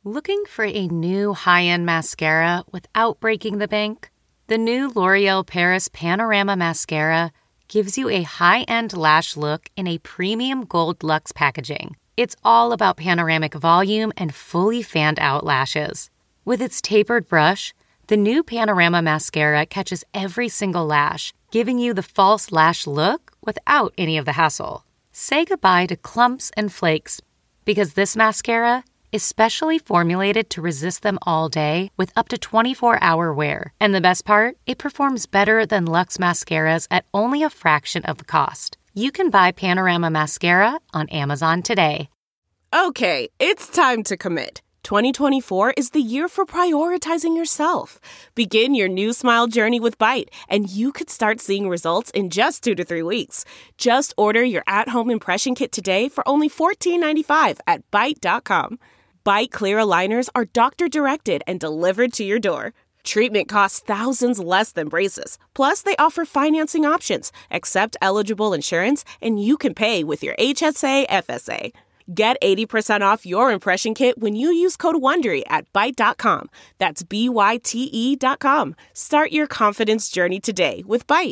Looking for a new high-end mascara without breaking the bank? The new L'Oreal Paris Panorama Mascara gives you a high-end lash look in a premium gold luxe packaging. It's all about panoramic volume and fully fanned-out lashes. With its tapered brush, the new Panorama Mascara catches every single lash, giving you the false lash look without any of the hassle. Say goodbye to clumps and flakes, because this mascara is specially formulated to resist them all day with up to 24-hour wear. And the best part? It performs better than Luxe mascaras at only a fraction of the cost. You can buy Panorama Mascara on Amazon today. Okay, it's time to commit. 2024 is the year for prioritizing yourself. Begin your new smile journey with Byte, and you could start seeing results in just 2 to 3 weeks. Just order your at-home impression kit today for only $14.95 at Byte.com. Byte Clear aligners are doctor-directed and delivered to your door. Treatment costs thousands less than braces. Plus, they offer financing options, accept eligible insurance, and you can pay with your HSA FSA. Get 80% off your impression kit when you use code WONDERY at Byte.com. That's BYTE.com. Start your confidence journey today with Byte.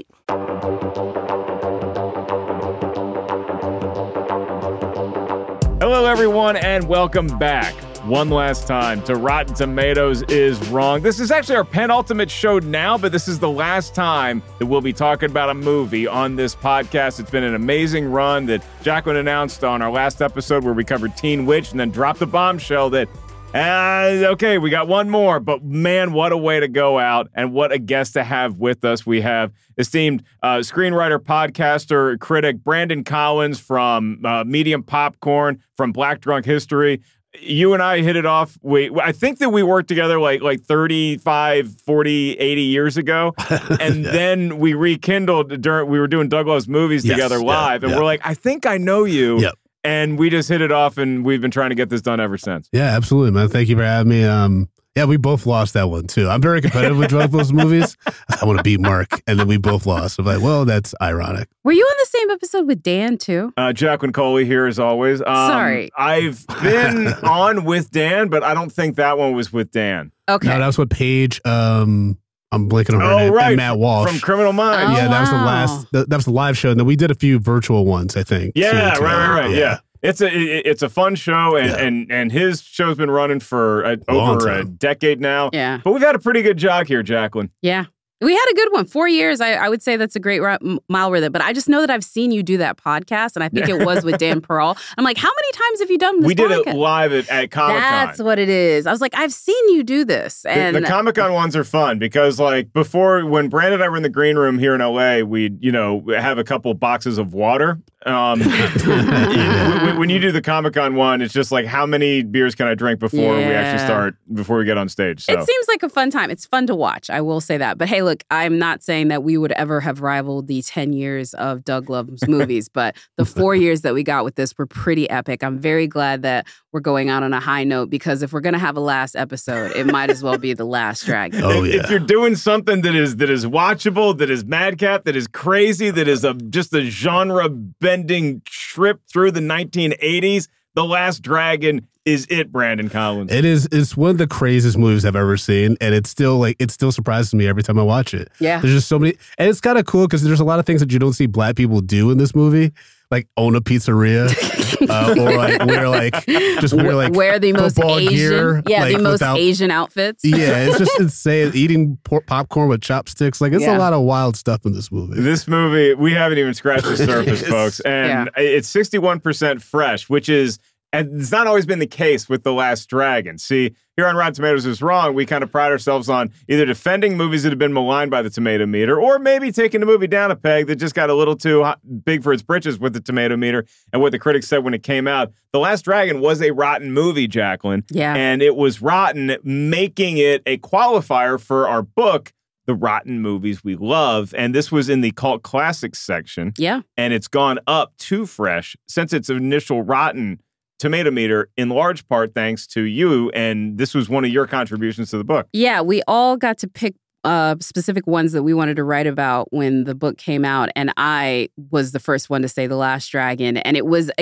Hello, everyone, and welcome back one last time to Rotten Tomatoes is Wrong. This is actually our penultimate show now, but this is the last time that we'll be talking about a movie on this podcast. It's been an amazing run that Jacqueline announced on our last episode where we covered Teen Witch and then dropped the bombshell that, okay, we got one more, but man, what a way to go out and what a guest to have with us. We have esteemed screenwriter, podcaster, critic Brandon Collins from Medium Popcorn, from Black Drunk History. You and I hit it off. I think that we worked together like 35, 40, 80 years ago. And then we rekindled we were doing Doug Loves Movies together live. And we're like, I think I know you. Yep. And we just hit it off, and we've been trying to get this done ever since. Yeah, absolutely, man. Thank you for having me. Yeah, we both lost that one, too. I'm very competitive with Doug Loves Movies. I want to beat Mark, and then we both lost. I'm like, well, that's ironic. Were you on the same episode with Dan, too? Jacqueline Coley here, as always. Sorry. I've been on with Dan, but I don't think that one was with Dan. Okay. No, that was with Paige. I'm blanking on her name. Right. And Matt Walsh. From Criminal Minds. Yeah, that was the last. That was the live show. And then we did a few virtual ones, I think. Yeah, too, right. Yeah. It's a fun show, and his show's been running for over a decade now. Yeah. But we've had a pretty good jog here, Jacqueline. Yeah. We had a good one. 4 years. I would say that's a great mile with it. But I just know that I've seen you do that podcast, and I think it was with Dan Pearl. I'm like, how many times have you done this We did it live at Comic-Con. That's what it is. I was like, I've seen you do this. And the Comic-Con ones are fun because, like, before, when Brandon and I were in the green room here in L.A., we'd, have a couple boxes of water. When you do the Comic-Con one, it's just like, how many beers can I drink before we get on stage? So. It seems like a fun time. It's fun to watch. I will say that. But hey, look, I'm not saying that we would ever have rivaled the 10 years of Doug Loves Movies, but the 4 years that we got with this were pretty epic. I'm very glad that we're going out on a high note, because if we're going to have a last episode, it might as well be the last Dragon. Oh, yeah. If you're doing something that is watchable, that is madcap, that is crazy, that is just a genre-bending trip through the 1980s, The Last Dragon is it, Brandon Collins. It's one of the craziest movies I've ever seen, and it still surprises me every time I watch it. Yeah. There's just so many, and it's kind of cool because there's a lot of things that you don't see Black people do in this movie, like own a pizzeria, or wear the most Asian gear, the most Asian outfits. Yeah, it's just insane. Eating popcorn with chopsticks, like it's a lot of wild stuff in this movie. This movie, we haven't even scratched the surface, folks, and it's 61% fresh, which is. And it's not always been the case with The Last Dragon. See, here on Rotten Tomatoes is Wrong, we kind of pride ourselves on either defending movies that have been maligned by the tomato meter, or maybe taking the movie down a peg that just got a little too big for its britches with the tomato meter and what the critics said when it came out. The Last Dragon was a rotten movie, Jacqueline. Yeah. And it was rotten, making it a qualifier for our book, The Rotten Movies We Love. And this was in the Cult Classics section. Yeah. And it's gone up to fresh since its initial rotten tomato meter, in large part thanks to you, and this was one of your contributions to the book. Yeah, we all got to pick specific ones that we wanted to write about when the book came out, and I was the first one to say The Last Dragon. And it was at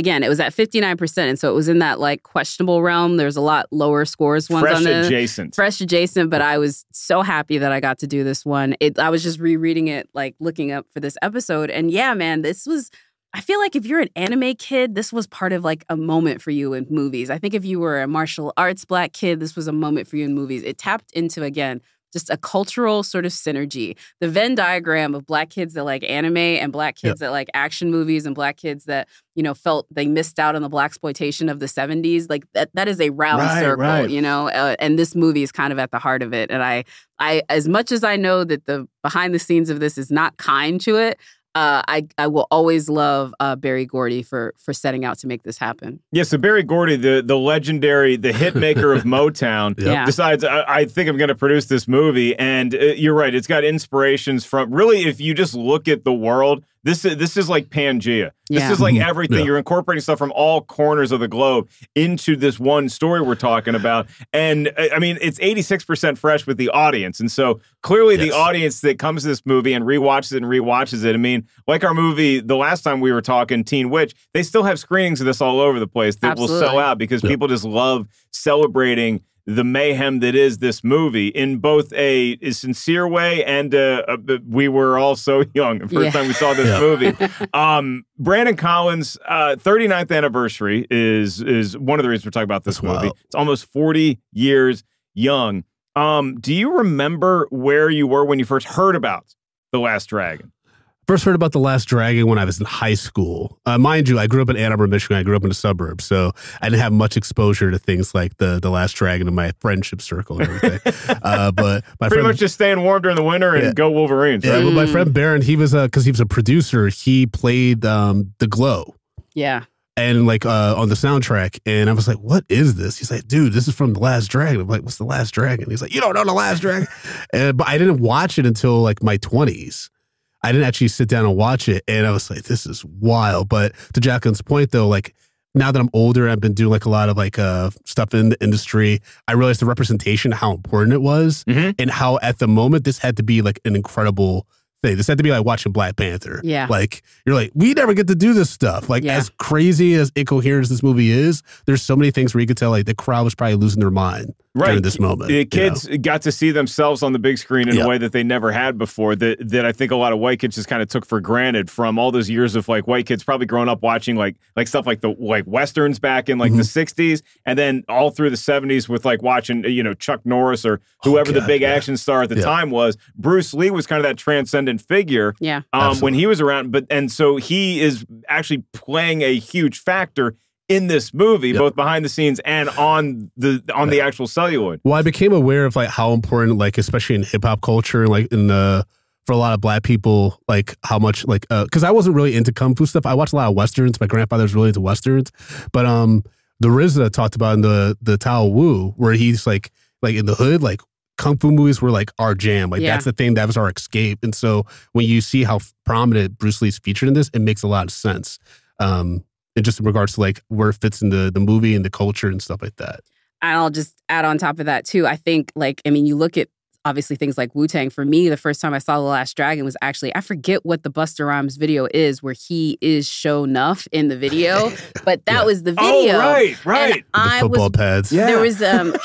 59%, and so it was in that like questionable realm. There's a lot lower scores ones on this. Fresh adjacent, but I was so happy that I got to do this one. I was just rereading it, like looking up for this episode, and yeah, man, this was. I feel like if you're an anime kid, this was part of like a moment for you in movies. I think if you were a martial arts Black kid, this was a moment for you in movies. It tapped into, again, just a cultural sort of synergy. The Venn diagram of Black kids that like anime and Black kids that like action movies and Black kids that, you know, felt they missed out on the Blaxploitation of the 70s. Like that is a round circle, you know, and this movie is kind of at the heart of it. And I, as much as I know that the behind the scenes of this is not kind to it, I will always love Berry Gordy for setting out to make this happen. Yeah, so Berry Gordy, the legendary, the hit maker of Motown, decides, I think I'm going to produce this movie. And you're right, it's got inspirations from, really, if you just look at the world, this is like Pangea. This is like everything. You're incorporating stuff from all corners of the globe into this one story we're talking about. And I mean, it's 86% fresh with the audience. And so clearly the audience that comes to this movie and rewatches it. I mean, like our movie, the last time we were talking, Teen Witch, they still have screenings of this all over the place that will sell out because people just love celebrating the mayhem that is this movie in both a sincere way and we were all so young the first time we saw this movie. Brandon Collins' 39th anniversary is one of the reasons we're talking about this movie. Wild. It's almost 40 years young. Do you remember where you were when you first heard about The Last Dragon? First heard about The Last Dragon when I was in high school. Mind you, I grew up in Ann Arbor, Michigan. I grew up in the suburbs, so I didn't have much exposure to things like the Last Dragon in my friendship circle and everything. But my pretty much just staying warm during the winter and go Wolverines. Right? Yeah, well, my friend Baron, he was because he was a producer. He played The Glow. Yeah. And like on the soundtrack, and I was like, "What is this?" He's like, "Dude, this is from The Last Dragon." I'm like, "What's The Last Dragon?" He's like, "You don't know The Last Dragon?" But I didn't watch it until like my 20s. I didn't actually sit down and watch it, and I was like, "This is wild." But to Jacqueline's point, though, like now that I'm older, I've been doing like a lot of like stuff in the industry. I realized the representation, how important it was, and how at the moment this had to be like an incredible thing. This had to be like watching Black Panther. Yeah, like you're like, we never get to do this stuff. Like as crazy as incoherent as this movie is, there's so many things where you could tell like the crowd was probably losing their mind. During this moment. The kids got to see themselves on the big screen in a way that they never had before, that I think a lot of white kids just kind of took for granted from all those years of like white kids probably growing up watching like stuff like the Westerns back in like the 60s, and then all through the 70s with like watching, you know, Chuck Norris or whoever the big action star at the time was. Bruce Lee was kind of that transcendent figure when he was around, and so he is actually playing a huge factor in this movie, both behind the scenes and on the actual celluloid. Well, I became aware of like how important, like especially in hip hop culture, like for a lot of Black people, like how much like because I wasn't really into kung fu stuff. I watched a lot of Westerns. My grandfather's really into Westerns, but the RZA talked about in the Tao Wu, where he's like in the hood, like kung fu movies were like our jam. Like that's the thing, that was our escape. And so when you see how prominent Bruce Lee's featured in this, it makes a lot of sense. And just in regards to like where it fits in the movie and the culture and stuff like that. And I'll just add on top of that too. I think like, I mean, you look at obviously things like Wu-Tang. For me, the first time I saw The Last Dragon was actually, I forget what the Busta Rhymes video is where he is show enough in the video, but that was the video. Oh, right. And I the football pads. There was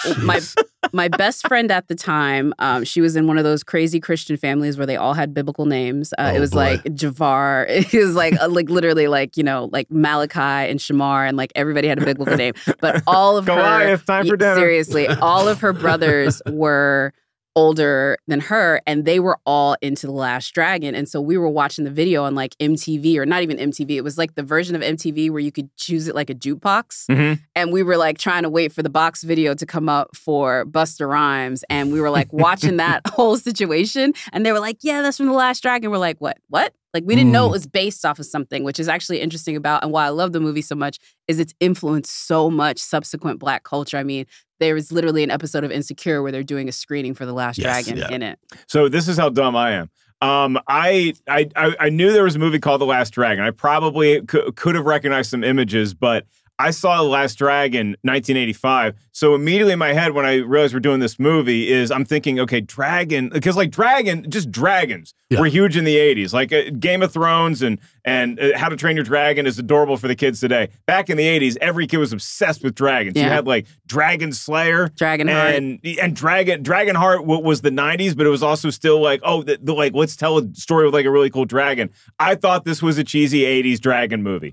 my best friend at the time. She was in one of those crazy Christian families where they all had biblical names. It was like Javar. It was like literally like, you know, like Malachi and Shamar, and like everybody had a biblical name. But all of Goliath, time for dinner. Seriously, all of her brothers were older than her, and they were all into The Last Dragon. And so we were watching the video on like MTV, or not even MTV. It was like the version of MTV where you could choose it like a jukebox. And we were like trying to wait for the box video to come up for Busta Rhymes. And we were like watching that whole situation. And they were like, yeah, that's from The Last Dragon. We're like, what? Like, we didn't know it was based off of something, which is actually interesting about, and why I love the movie so much, is it's influenced so much subsequent Black culture. I mean, there is literally an episode of Insecure where they're doing a screening for The Last Dragon in it. So this is how dumb I am. I knew there was a movie called The Last Dragon. I probably could have recognized some images, but I saw The Last Dragon, 1985. So immediately in my head, when I realized we're doing this movie, is I'm thinking, okay, dragon, because like just dragons were huge in the 80s. Like Game of Thrones and How to Train Your Dragon is adorable for the kids today. Back in the 80s, every kid was obsessed with dragons. You had like Dragon Slayer, Dragonheart, and Dragonheart was the 90s, but it was also still like, like let's tell a story with like a really cool dragon. I thought this was a cheesy 80s dragon movie.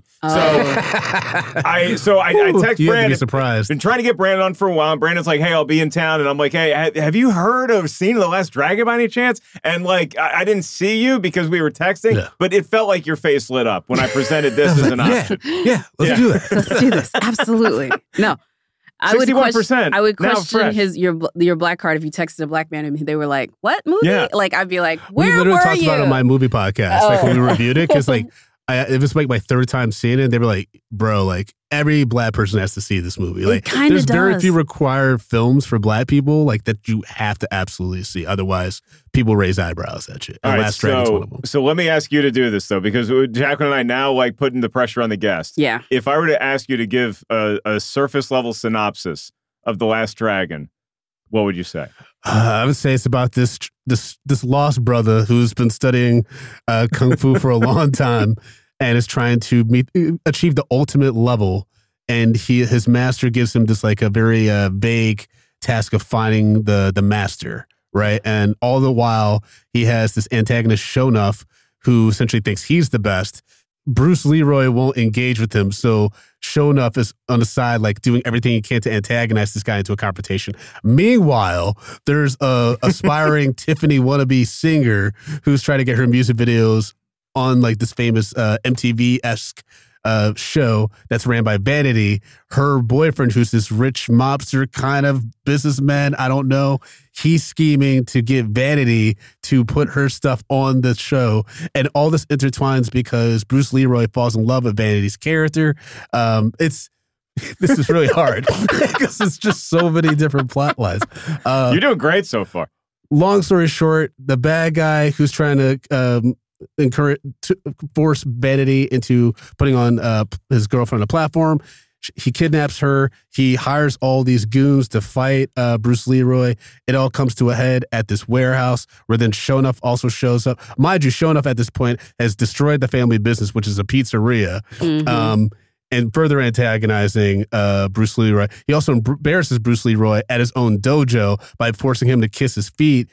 So I text Brandon. Be surprised. Been trying to get Brandon on for a while. And Brandon's like, hey, I'll be in town. And I'm like, hey, have you heard of Scene of the Last Dragon by any chance? And like, I didn't see you because we were texting, but it felt like your face lit up when I presented this as an option. Yeah, let's do that. Let's do this. Absolutely. No. I would 61%. question your black card if you texted a black man and they were like, what movie? Yeah. Like, I'd be like, where were you? We literally talked about it on my movie podcast, like when we reviewed it, because like, it was like my third time seeing it. They were like, bro, like every black person has to see this movie. Like there's very few required films for black people like that you have to absolutely see. Otherwise, people raise eyebrows at you. And Last Dragon's one of them. So let me ask you to do this though, because Jacqueline and I now like putting the pressure on the guest. Yeah. If I were to ask you to give a surface level synopsis of The Last Dragon, what would you say? I would say it's about this lost brother who's been studying kung fu for a long time and is trying to achieve the ultimate level. And his master gives him this like a very vague task of finding the master, right? And all the while he has this antagonist Sho'nuff who essentially thinks he's the best. Bruce Leroy won't engage with him, so Sho'nuff is on the side, like doing everything he can to antagonize this guy into a confrontation. Meanwhile, there's a aspiring Tiffany wannabe singer who's trying to get her music videos on like this famous MTV-esque show that's ran by Vanity. Her boyfriend, who's this rich mobster kind of businessman, I don't know, he's scheming to get Vanity to put her stuff on the show. And all this intertwines because Bruce Leroy falls in love with Vanity's character. This is really hard because it's just so many different plot lines. You're doing great so far. Long story short, the bad guy who's trying to force Vanity into putting on his girlfriend on a platform. He kidnaps her. He hires all these goons to fight Bruce Leroy. It all comes to a head at this warehouse where then Sho'nuff also shows up. Mind you, Sho'nuff at this point has destroyed the family business, which is a pizzeria, and further antagonizing Bruce Leroy. He also embarrasses Bruce Leroy at his own dojo by forcing him to kiss his feet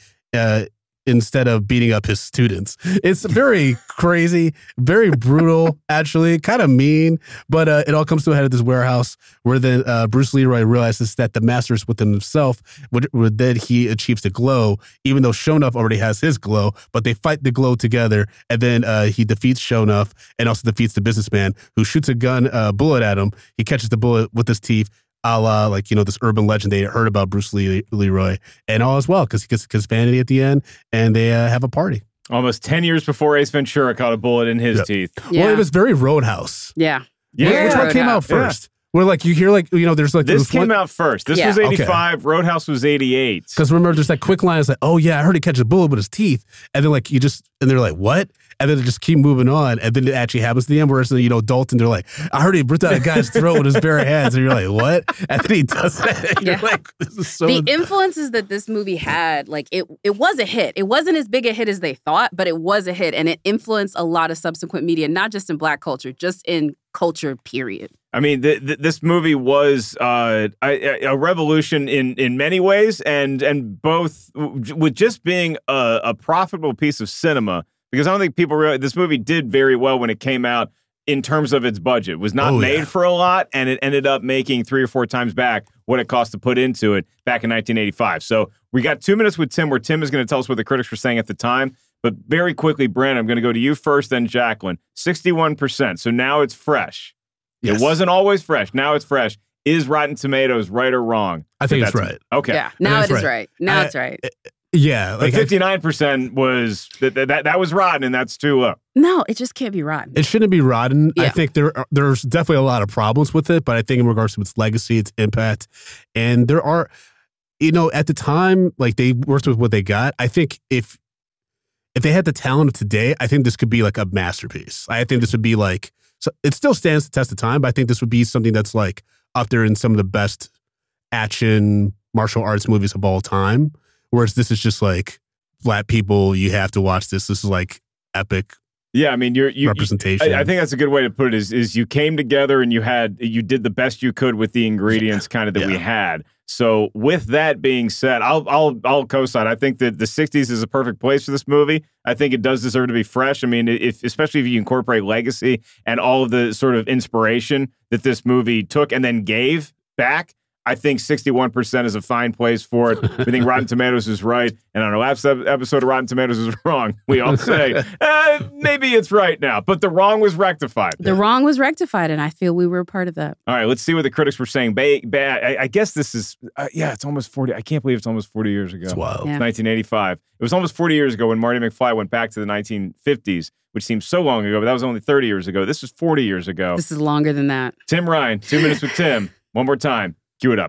instead of beating up his students. It's very crazy, very brutal, actually, kind of mean, but it all comes to a head at this warehouse where then Bruce Leroy realizes that the master is within himself, where then he achieves the glow, even though Sho'nuff already has his glow, but they fight the glow together, and then he defeats Sho'nuff and also defeats the businessman who shoots a bullet at him. He catches the bullet with his teeth, a la, like, you know, this urban legend they heard about Bruce Leroy, and all as well, because he gets Vanity at the end, and they have a party. Almost 10 years before Ace Ventura caught a bullet in his teeth. Yeah. Well, it was very Roadhouse. Yeah. Which one came out first? Where, like, you hear, like, you know, there's like... This came out first. This was 85. Okay. Roadhouse was 88. Because remember, there's that quick line. It's like, oh, yeah, I heard he catch a bullet with his teeth. And then, like, and they're like, what? And then they just keep moving on. And then it actually happens to the end where it's, you know, Dalton, they're like, I heard he ripped out a guy's throat with his bare hands. And you're like, what? And then he does that. And you're like, this is so... The influences that this movie had, like, it was a hit. It wasn't as big a hit as they thought, but it was a hit. And it influenced a lot of subsequent media, not just in Black culture, just in culture, period. I mean, this movie was a revolution in many ways, and both with just being a profitable piece of cinema, because I don't think people realize this movie did very well when it came out in terms of its budget. It was not made for a lot, and it ended up making 3 or 4 times back what it cost to put into it back in 1985. So we got 2 minutes with Tim, where Tim is going to tell us what the critics were saying at the time. But very quickly, Brandon, I'm going to go to you first, then Jacqueline. 61%. So now it's fresh. Yes. It wasn't always fresh. Now it's fresh. Is Rotten Tomatoes right or wrong? I think it's right. Okay. Yeah. Now it is right. Now it's right. Yeah. Like 59% was that was rotten, and that's too low. No, it just can't be rotten. It shouldn't be rotten. Yeah. I think there's definitely a lot of problems with it, but I think in regards to its legacy, its impact, and there are, you know, at the time, like, they worked with what they got. I think if they had the talent of today, I think this could be like a masterpiece. I think this would be like So it still stands the test of time, but I think this would be something that's like up there in some of the best action martial arts movies of all time. Whereas this is just like Black people, you have to watch this. This is like epic. Yeah, I mean, you representation. I think that's a good way to put it. Is you came together and you did the best you could with the ingredients kind of that we had. So with that being said, I'll co-sign. I think that the 60s is a perfect place for this movie. I think it does deserve to be fresh. I mean, especially if you incorporate legacy and all of the sort of inspiration that this movie took and then gave back. I think 61% is a fine place for it. We think Rotten Tomatoes is right. And on our last episode of Rotten Tomatoes is wrong. We all say, maybe it's right now. But the wrong was rectified. The wrong was rectified, and I feel we were a part of that. All right, let's see what the critics were saying. I guess this is, it's almost 40. I can't believe it's almost 40 years ago. It's wild. Yeah. 1985. It was almost 40 years ago when Marty McFly went back to the 1950s, which seems so long ago, but that was only 30 years ago. This is 40 years ago. This is longer than that. Tim Ryan, 2 Minutes with Tim. One more time. Cue it up.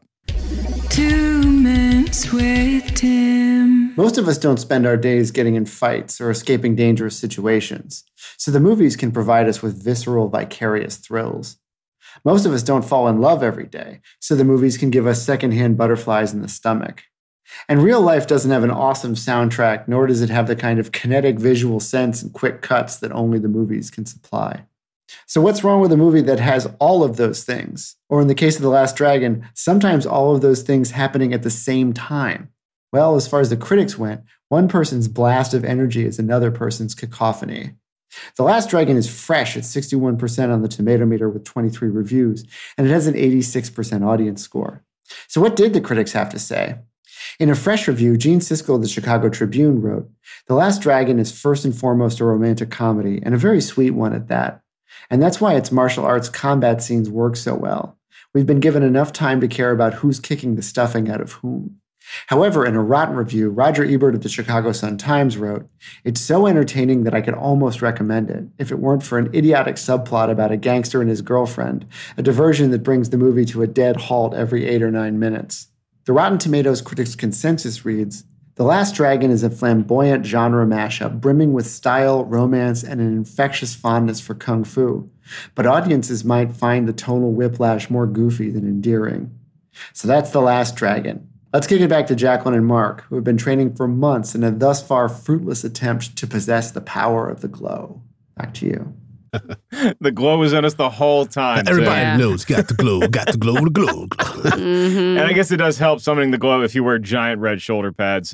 2 Minutes with Tim. Most of us don't spend our days getting in fights or escaping dangerous situations, so the movies can provide us with visceral, vicarious thrills. Most of us don't fall in love every day, so the movies can give us secondhand butterflies in the stomach. And real life doesn't have an awesome soundtrack, nor does it have the kind of kinetic visual sense and quick cuts that only the movies can supply. So what's wrong with a movie that has all of those things? Or in the case of The Last Dragon, sometimes all of those things happening at the same time? Well, as far as the critics went, one person's blast of energy is another person's cacophony. The Last Dragon is fresh at 61% on the Tomato Meter with 23 reviews, and it has an 86% audience score. So what did the critics have to say? In a fresh review, Gene Siskel of the Chicago Tribune wrote, "The Last Dragon is first and foremost a romantic comedy, and a very sweet one at that. And that's why its martial arts combat scenes work so well. We've been given enough time to care about who's kicking the stuffing out of whom." However, in a rotten review, Roger Ebert of the Chicago Sun-Times wrote, "It's so entertaining that I could almost recommend it, if it weren't for an idiotic subplot about a gangster and his girlfriend, a diversion that brings the movie to a dead halt every 8 or 9 minutes." The Rotten Tomatoes critics' consensus reads, "The Last Dragon is a flamboyant genre mashup brimming with style, romance, and an infectious fondness for kung fu, but audiences might find the tonal whiplash more goofy than endearing." So that's The Last Dragon. Let's kick it back to Jacqueline and Mark, who have been training for months in a thus far fruitless attempt to possess the power of the glow. Back to you. The glow was in us the whole time. Everybody knows, got the glow, the glow. And I guess it does help summoning the glow if you wear giant red shoulder pads.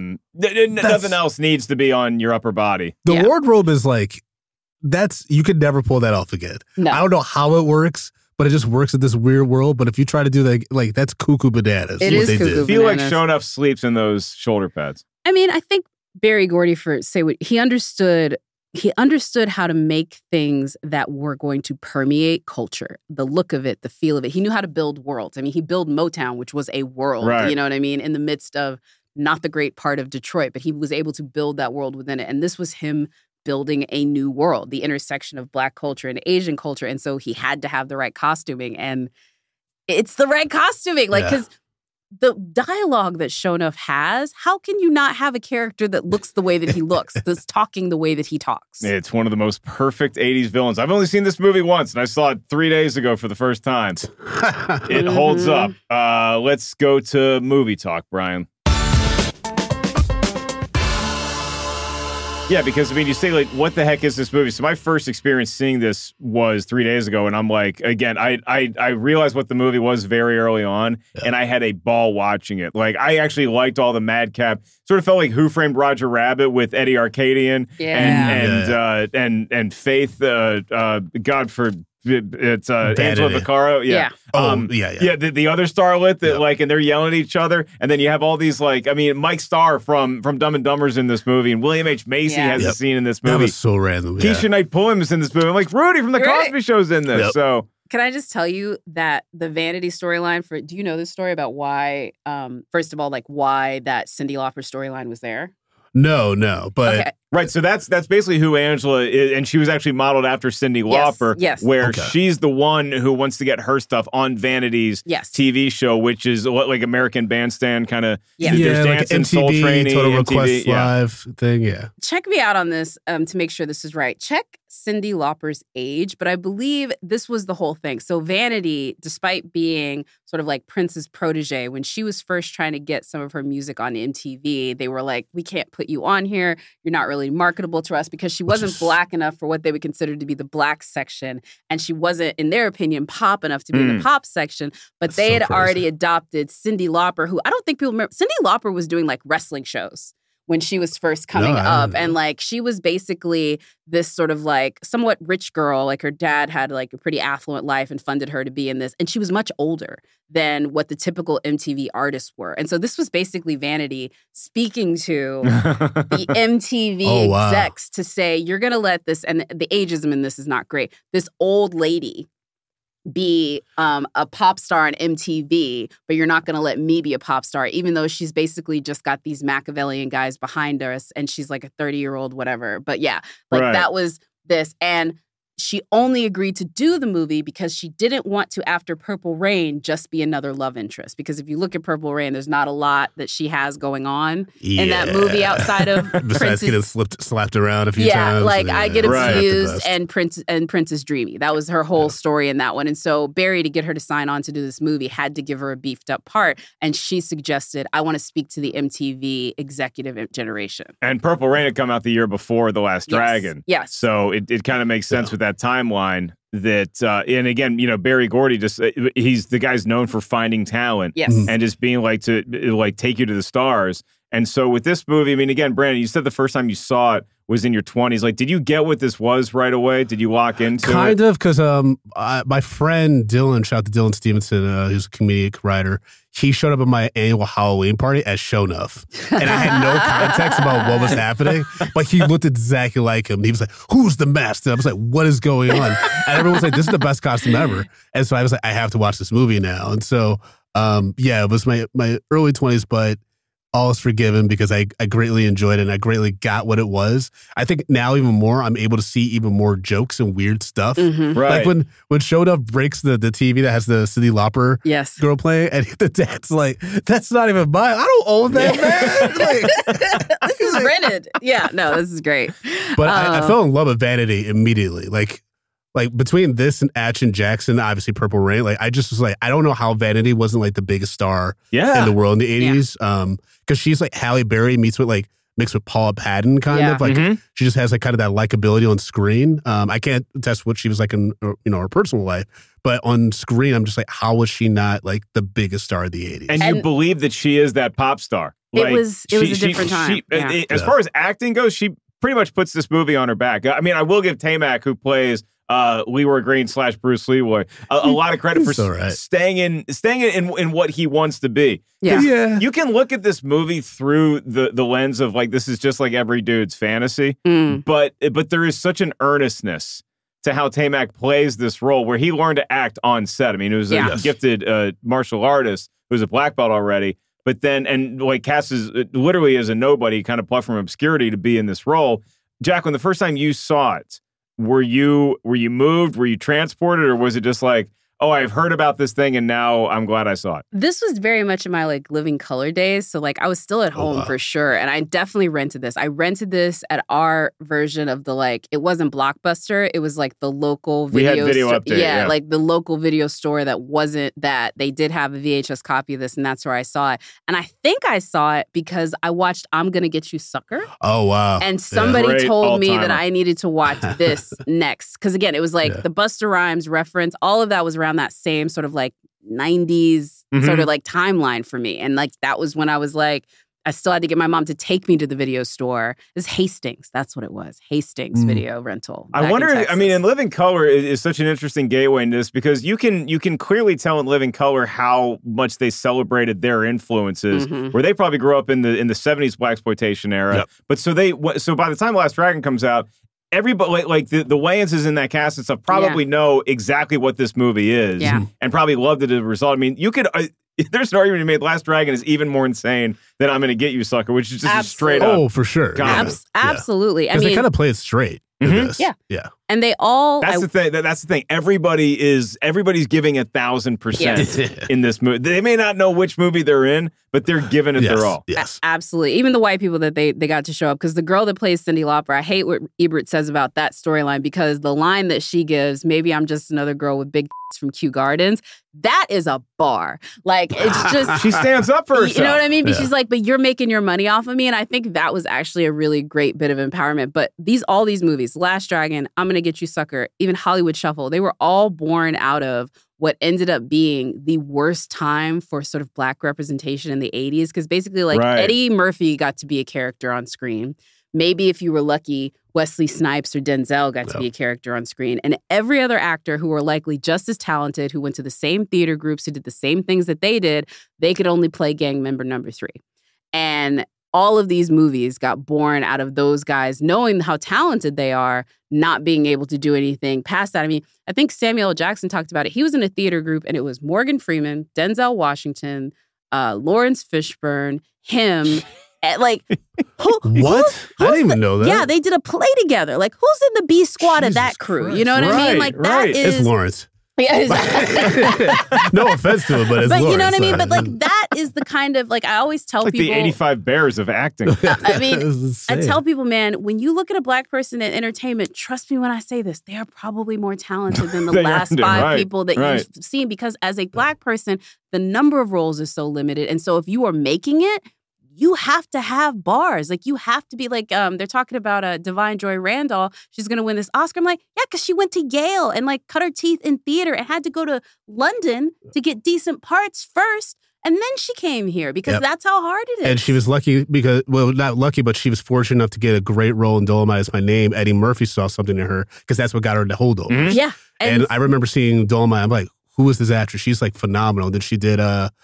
Nothing else needs to be on your upper body. The wardrobe is like, you could never pull that off again. No. I don't know how it works, but it just works in this weird world. But if you try to do that, like, that's cuckoo bananas. It what is they cuckoo did. I feel like bananas. Shonuff sleeps in those shoulder pads. I mean, I think Berry Gordy he understood how to make things that were going to permeate culture, the look of it, the feel of it. He knew how to build worlds. I mean, he built Motown, which was a world, right. You know what I mean, in the midst of not the great part of Detroit, but he was able to build that world within it. And this was him building a new world, the intersection of Black culture and Asian culture. And so he had to have the right costuming. And it's the right costuming. Like, because the dialogue that Shonuff has, how can you not have a character that looks the way that he looks, that's talking the way that he talks? It's one of the most perfect 80s villains. I've only seen this movie once, and I saw it 3 days ago for the first time. It holds up. Let's go to movie talk, Brian. Yeah, because, I mean, you say, like, what the heck is this movie? So my first experience seeing this was 3 days ago, and I'm like, again, I realized what the movie was very early on, and I had a ball watching it. Like, I actually liked all the madcap. Sort of felt like Who Framed Roger Rabbit with Eddie Arcadian and Faith, God for... It's Angela Vaccaro. Yeah. The other starlet that like, and they're yelling at each other. And then you have all these like, I mean, Mike Starr from Dumb and Dumber's in this movie, and William H. Macy has a scene in this movie. That was so random. Keisha Knight Pulliam is in this movie. I'm like, Rudy from the Cosby Show's in this. So can I just tell you that the Vanity storyline do you know this story about why, first of all, like why that Cyndi Lauper storyline was there? No, but Right, so that's basically who Angela is, and she was actually modeled after Cyndi Lauper, yes. where she's the one who wants to get her stuff on Vanity's TV show, which is like American Bandstand kind of. Yeah, like MTV, Soul Train, Total Request Live thing, Check me out on this to make sure this is right. Check Cyndi Lauper's age, but I believe this was the whole thing. So Vanity, despite being sort of like Prince's protege, when she was first trying to get some of her music on MTV, they were like, we can't put you on here. You're not really marketable to us, because she wasn't black enough for what they would consider to be the black section. And she wasn't, in their opinion, pop enough to be in the pop section. But they had already adopted Cyndi Lauper, who I don't think people remember. Cyndi Lauper was doing like wrestling shows when she was first coming up. And like, she was basically this sort of like somewhat rich girl. Like her dad had like a pretty affluent life and funded her to be in this. And she was much older than what the typical MTV artists were. And so this was basically Vanity speaking to the MTV execs to say, you're going to let this, and the ageism in this is not great, this old lady be a pop star on MTV, but you're not going to let me be a pop star, even though she's basically just got these Machiavellian guys behind us and she's like a 30-year-old whatever. But yeah, like that was this. And she only agreed to do the movie because she didn't want to, after Purple Rain, just be another love interest. Because if you look at Purple Rain, there's not a lot that she has going on in that movie outside of besides getting slapped around a few times. Yeah, like I Get Abused and Princess Dreamy. That was her whole story in that one. And so Barry, to get her to sign on to do this movie, had to give her a beefed up part. And she suggested, I want to speak to the MTV executive generation. And Purple Rain had come out the year before The Last Dragon. Yes. So it kind of makes sense with that timeline that and again, you know, Berry Gordy just he's the guy's known for finding talent and just being like to like take you to the stars. And so with this movie, I mean, again, Brandon, you said the first time you saw it was in your 20s. Like, did you get what this was right away? Did you lock into it? Kind of, because my friend Dylan, shout out to Dylan Stevenson, who's a comedic writer, he showed up at my annual Halloween party as Shonuff. And I had no context about what was happening, but he looked exactly like him. He was like, who's the master? I was like, what is going on? And everyone was like, this is the best costume ever. And so I was like, I have to watch this movie now. And so, it was my early 20s, but all is forgiven because I greatly enjoyed it and I greatly got what it was. I think now even more, I'm able to see even more jokes and weird stuff. Mm-hmm. Right. Like when Shonuff breaks the TV that has the Cyndi Lauper girl playing, and the dad's like, that's not even mine. I don't own that, man. Like, this is rented. Yeah, no, this is great. But I fell in love with Vanity immediately. Like between this and Action Jackson, obviously Purple Rain, like I just was like, I don't know how Vanity wasn't like the biggest star in the world in the 80s. Because she's like Halle Berry mixed with Paula Patton kind of. Like she just has like kind of that likability on screen. I can't attest what she was like in her personal life, but on screen, I'm just like, how was she not like the biggest star of the 80s? And you believe that she is that pop star. It Like, was a different time. As far as acting goes, she pretty much puts this movie on her back. I mean, I will give Tamac, who plays Leroy Green / Bruce Leroy, a lot of credit for staying in what he wants to be. You can look at this movie through the lens of like, this is just like every dude's fantasy, but there is such an earnestness to how Tamac plays this role where he learned to act on set. I mean, it was a gifted martial artist who's a black belt already, but then, and like casts literally as a nobody, kind of plucked from obscurity to be in this role. Jacqueline, the first time you saw it, were you moved? Were you transported? Or was it just like, oh, I've heard about this thing and now I'm glad I saw it? This was very much in my like Living Color days. So like I was still at home for sure. And I definitely rented this. I rented this at our version of the like, it wasn't Blockbuster. It was like the local video. We had Video Update. Yeah, like the local video store that wasn't that. They did have a VHS copy of this and that's where I saw it. And I think I saw it because I watched I'm Gonna Get You Sucker. Oh, wow. And somebody told me that I needed to watch this next. Because again, it was like the Busta Rhymes reference. All of that was around that same sort of like 90s sort of like timeline for me. And like that was when I was like, I still had to get my mom to take me to the video store. It was Hastings. That's what it was. Hastings video rental. I wonder, I mean, in Living Color is such an interesting gateway into this because you can clearly tell in Living Color how much they celebrated their influences, where they probably grew up in the 70s blaxploitation era. But so by the time Last Dragon comes out, everybody, like the Wayans in that cast and stuff, probably know exactly what this movie is and probably loved it as a result. I mean, you could there's an argument to be made. Last Dragon is even more insane than I'm Gonna Get You, Sucker, which is just a straight up. Oh, for sure. Absolutely. I Because mean, they kind of play it straight. In this. Yeah. And they all. That's the thing. That's the thing. Everybody's giving 1,000% in this movie. They may not know which movie they're in, but they're giving it their all. Yes. Absolutely. Even the white people that they got to show up. Because the girl that plays Cyndi Lauper, I hate what Ebert says about that storyline because the line that she gives, maybe I'm just another girl with big from Kew Gardens, that is a bar. Like, it's just... She stands up for herself. You know what I mean? But she's like, but you're making your money off of me. And I think that was actually a really great bit of empowerment. But all these movies, Last Dragon, I'm Gonna Get You, Sucker, even Hollywood Shuffle, they were all born out of what ended up being the worst time for sort of Black representation in the 80s. Because basically, like, Eddie Murphy got to be a character on screen. Maybe if you were lucky, Wesley Snipes or Denzel got to be a character on screen. And every other actor who were likely just as talented, who went to the same theater groups, who did the same things that they did, they could only play gang member number 3. And all of these movies got born out of those guys knowing how talented they are, not being able to do anything past that. I mean, I think Samuel L. Jackson talked about it. He was in a theater group and it was Morgan Freeman, Denzel Washington, Lawrence Fishburne, him... Like, what? I didn't even know that. Yeah, they did a play together. Like, who's in the B squad of that crew? Christ. You know what I mean? Like, that is... It's Lawrence. Yeah, exactly. No offense to it, but it's Lawrence. Lawrence. You know what I mean? But, like, that is the kind of... Like, I always tell like people... the 85 Bears of acting. I mean, I tell people, man, when you look at a Black person in entertainment, trust me when I say this, they are probably more talented than the last 5 people that you've seen. Because as a Black person, the number of roles is so limited. And so if you are making it, you have to have bars. Like, you have to be like, they're talking about Divine Joy Randall. She's going to win this Oscar. I'm like, yeah, because she went to Yale and, like, cut her teeth in theater and had to go to London to get decent parts first. And then she came here because that's how hard it is. And she was lucky because, well, not lucky, but she was fortunate enough to get a great role in Dolomite Is My Name. Eddie Murphy saw something in her because that's what got her into holdover. Mm-hmm. Yeah. And I remember seeing Dolomite. I'm like, who is this actress? She's, like, phenomenal. Then she did,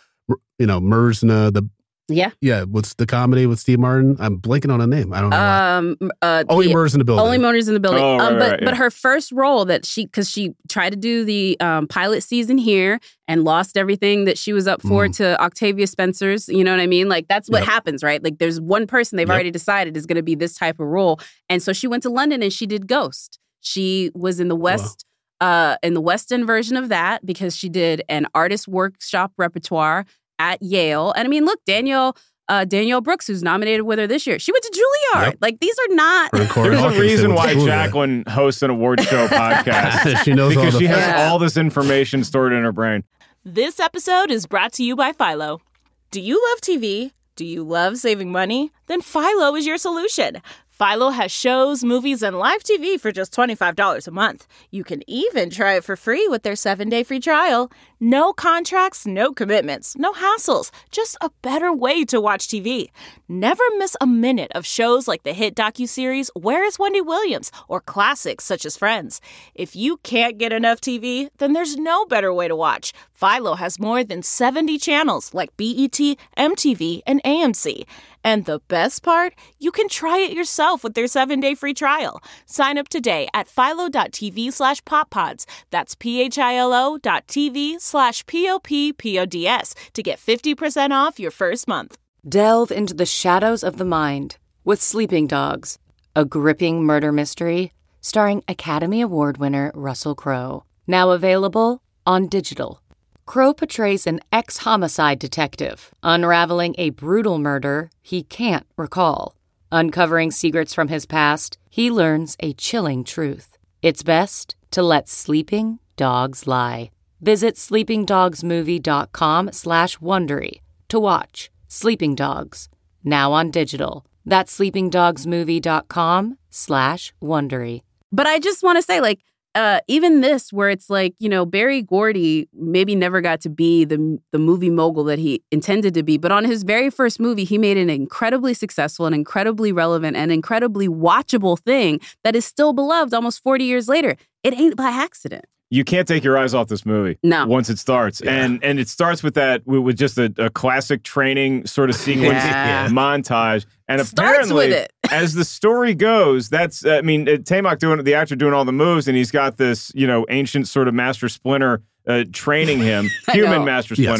Merzna, Yeah, what's the comedy with Steve Martin? I'm blanking on a name. I don't know. Only Murders in the Building. Only Murders in the Building. Oh, but her first role because she tried to do the pilot season here and lost everything that she was up for to Octavia Spencer's. You know what I mean? Like, that's what happens, right? Like, there's one person they've already decided is going to be this type of role. And so she went to London and she did Ghost. She was in the West. In the West End version of that because she did an artist workshop repertoire at Yale. And I mean, look, Danielle Brooks, who's nominated with her this year, she went to Juilliard. Yep. Like, these are not... There's a reason why Jacqueline hosts an award show podcast. She knows because all she has all this information stored in her brain. This episode is brought to you by Philo. Do you love TV? Do you love saving money? Then Philo is your solution. Philo has shows, movies, and live TV for just $25 a month. You can even try it for free with their 7-day free trial. No contracts, no commitments, no hassles. Just a better way to watch TV. Never miss a minute of shows like the hit docuseries Where is Wendy Williams? Or classics such as Friends. If you can't get enough TV, then there's no better way to watch. Philo has more than 70 channels like BET, MTV, and AMC. And the best part? You can try it yourself with their 7-day free trial. Sign up today at philo.tv/poppods. That's philo.tv/POPPODS to get 50% off your first month. Delve into the shadows of the mind with Sleeping Dogs, a gripping murder mystery starring Academy Award winner Russell Crowe. Now available on digital. Crowe portrays an ex-homicide detective unraveling a brutal murder he can't recall. Uncovering secrets from his past, he learns a chilling truth. It's best to let sleeping dogs lie. Visit sleepingdogsmovie.com/Wondery to watch Sleeping Dogs, now on digital. That's sleepingdogsmovie.com/Wondery. But I just want to say, like, even this, where it's like, you know, Berry Gordy maybe never got to be the movie mogul that he intended to be. But on his very first movie, he made an incredibly successful and incredibly relevant and incredibly watchable thing that is still beloved almost 40 years later. It ain't by accident. You can't take your eyes off this movie once it starts. Yeah. And it starts with with just a classic training sort of sequence montage. And apparently, as the story goes, that's, Taimak the actor doing all the moves, and he's got this, ancient sort of Master Splinter training him, human Master Splinter. Yes.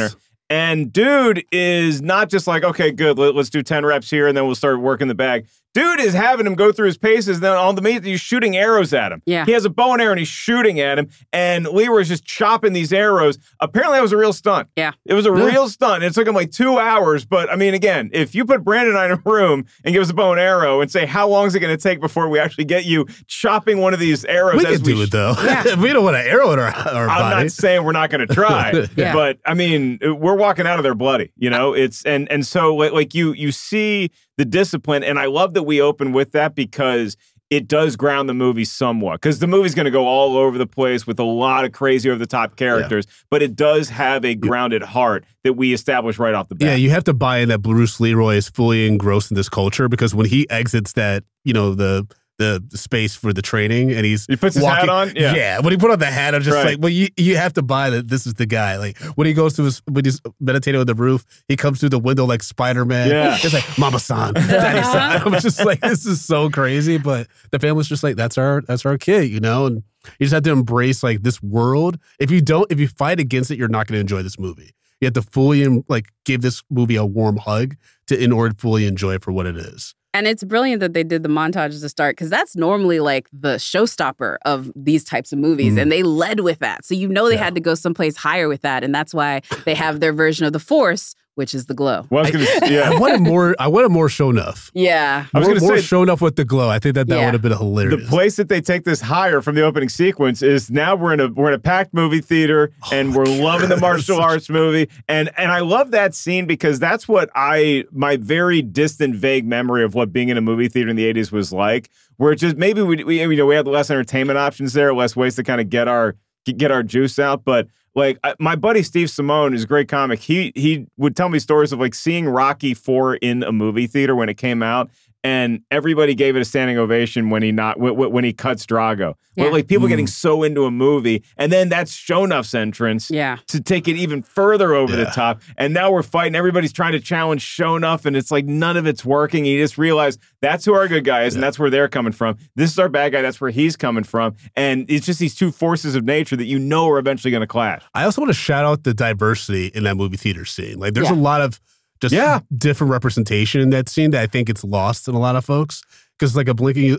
And dude is not just like, okay, good, let's do 10 reps here and then we'll start working the bag. Dude is having him go through his paces, then on the meat, he's shooting arrows at him. Yeah. He has a bow and arrow and he's shooting at him, and Leroy's just chopping these arrows. Apparently that was a real stunt. Yeah. It was a real stunt. It took him like 2 hours, but I mean, again, if you put Brandon and I in a room and give us a bow and arrow and say, how long is it going to take before we actually get you chopping one of these arrows? We can do it, though. Yeah. We don't want an arrow in our body. I'm not saying we're not going to try, Yeah. but I mean, we're walking out of there bloody, you know? It's, and so like you see the discipline, and I love that we open with that because it does ground the movie somewhat, because the movie's going to go all over the place with a lot of crazy over-the-top characters, but it does have a grounded heart that we establish right off the bat. Yeah, you have to buy in that Bruce Leroy is fully engrossed in this culture, because when he exits that, you know, the space for the training, and he puts his hat on. Yeah, when he put on the hat, I'm just like, well, you have to buy that this is the guy. Like when he goes to when he's meditating on the roof, he comes through the window like Spider-Man. Yeah, it's like Mama-san, Daddy-san. I'm just like, this is so crazy, but the family's just like, that's our kid, you know, and you just have to embrace like this world. If you fight against it, you're not going to enjoy this movie. You have to fully like give this movie a warm hug in order to fully enjoy it for what it is. And it's brilliant that they did the montages to start, because that's normally like the showstopper of these types of movies. And they led with that. So they had to go someplace higher with that. And that's why they have their version of the Force, which is the glow. Well, I wanted more Sho'nuff. Yeah. I was going to say Sho'nuff with the glow. I think that would have been hilarious. The place that they take this higher from the opening sequence is now we're in a packed movie theater, and we're loving the martial arts movie. And I love that scene because that's what my very distant, vague memory of what being in a movie theater in the 80s was like, where it's just maybe we had less entertainment options there, less ways to kind of get our juice out. But like my buddy Steve Simone is a great comic. He would tell me stories of like seeing Rocky IV in a movie theater when it came out, and everybody gave it a standing ovation when he cuts Drago. Yeah. Like people getting so into a movie, and then that's Sho'nuff's entrance to take it even further over the top. And now we're fighting. Everybody's trying to challenge Sho'nuff, and it's like none of it's working. You just realize that's who our good guy is, and that's where they're coming from. This is our bad guy. That's where he's coming from. And it's just these two forces of nature that are eventually going to clash. I also want to shout out the diversity in that movie theater scene. Like there's a lot of different representation in that scene that I think it's lost in a lot of folks. Because like a blinking,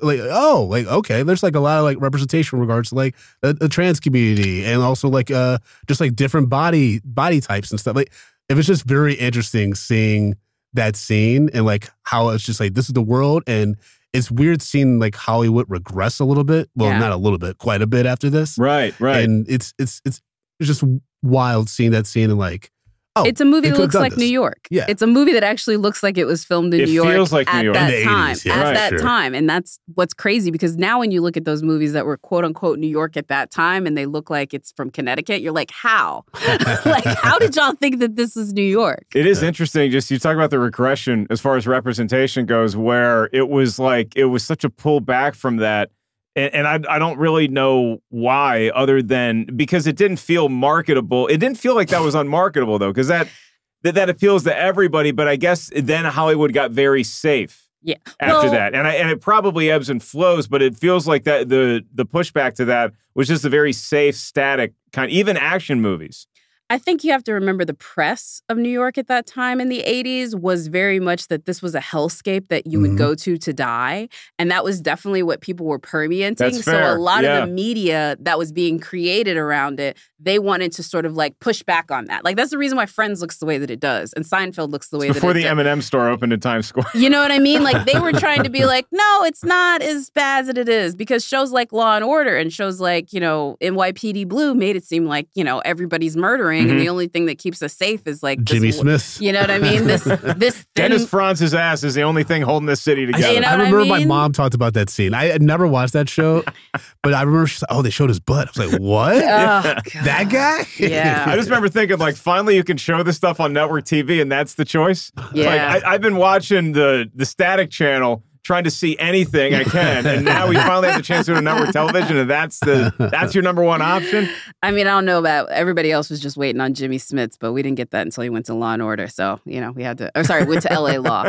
okay, there's like a lot of like representation in regards to like a trans community, and also like just like different body types and stuff. Like it was just very interesting seeing that scene and like how it's just like this is the world, and it's weird seeing like Hollywood regress a little bit. Well, not a little bit, quite a bit after this. Right. And it's just wild seeing that scene and like. It's a movie that looks like New York. Yeah. It's a movie that actually looks like it was filmed in New York. It feels like New York. That time. 80s, yeah. Time. And that's what's crazy, because now when you look at those movies that were quote unquote New York at that time and they look like it's from Connecticut, you're like, how? Like, how did y'all think that this is New York? It is interesting. Just you talk about the regression as far as representation goes, where it was such a pullback from that. And I don't really know why, other than because it didn't feel marketable. It didn't feel like that was unmarketable, though, because that appeals to everybody. But I guess then Hollywood got very safe after that. And it probably ebbs and flows, but it feels like that the pushback to that was just a very safe, static kind, even action movies. I think you have to remember the press of New York at that time in the 80s was very much that this was a hellscape that you would go to die. And that was definitely what people were permeating. That's fair. So a lot of the media that was being created around it, they wanted to sort of like push back on that. Like that's the reason why Friends looks the way that it does and Seinfeld looks the way that it does. Before the M&M store opened in Times Square. You know what I mean? Like they were trying to be like, no, it's not as bad as it is, because shows like Law and Order and shows like, NYPD Blue made it seem like, everybody's murdering. And the only thing that keeps us safe is like Jimmy Smith. You know what I mean? This Dennis Franz's ass is the only thing holding this city together. You know I remember my mom talked about that scene. I had never watched that show, but I remember she's like, "Oh, they showed his butt." I was like, "What? That guy?" Yeah. I just remember thinking, like, finally you can show this stuff on network TV, and that's the choice. Yeah. Like, I've been watching the Static Channel, trying to see anything I can, and now we finally have the chance to do a network television, and that's your number one option. I mean, I don't know about everybody else was just waiting on Jimmy Smits, but we didn't get that until he went to Law and Order. So we had to. Went to LA Law.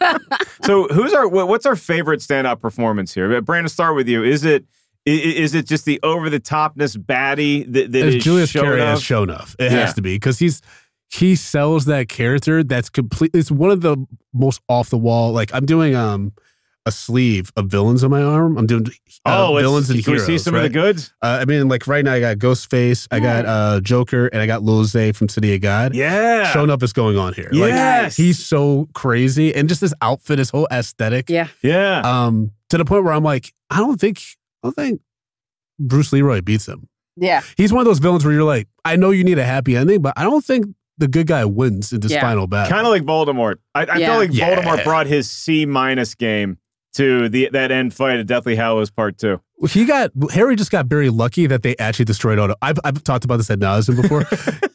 So what's our favorite standout performance here? Brandon, start with you. Is it just the over the topness baddie that is Julius Carry Sho'nuff? as Sho'nuff? It has to be, because he's he sells that character that's completely, it's one of the most off the wall. Like I'm doing a sleeve of villains on my arm. I'm doing villains and can heroes. Can we see some right? of the goods? I mean, like right now I got Ghostface, I got Joker, and I got Lil Zay from City of God. Yeah. Showing up is going on here. Yes. Like, he's so crazy. And just his outfit, his whole aesthetic. Yeah. Yeah. To the point where I'm like, I don't think Bruce Leroy beats him. Yeah. He's one of those villains where you're like, I know you need a happy ending, but I don't think the good guy wins in this final battle. Kind of like Voldemort. I felt like Voldemort brought his C- game to that end fight at Deathly Hallows Part 2. Harry just got very lucky that they actually destroyed all. I've talked about this ad nauseum before.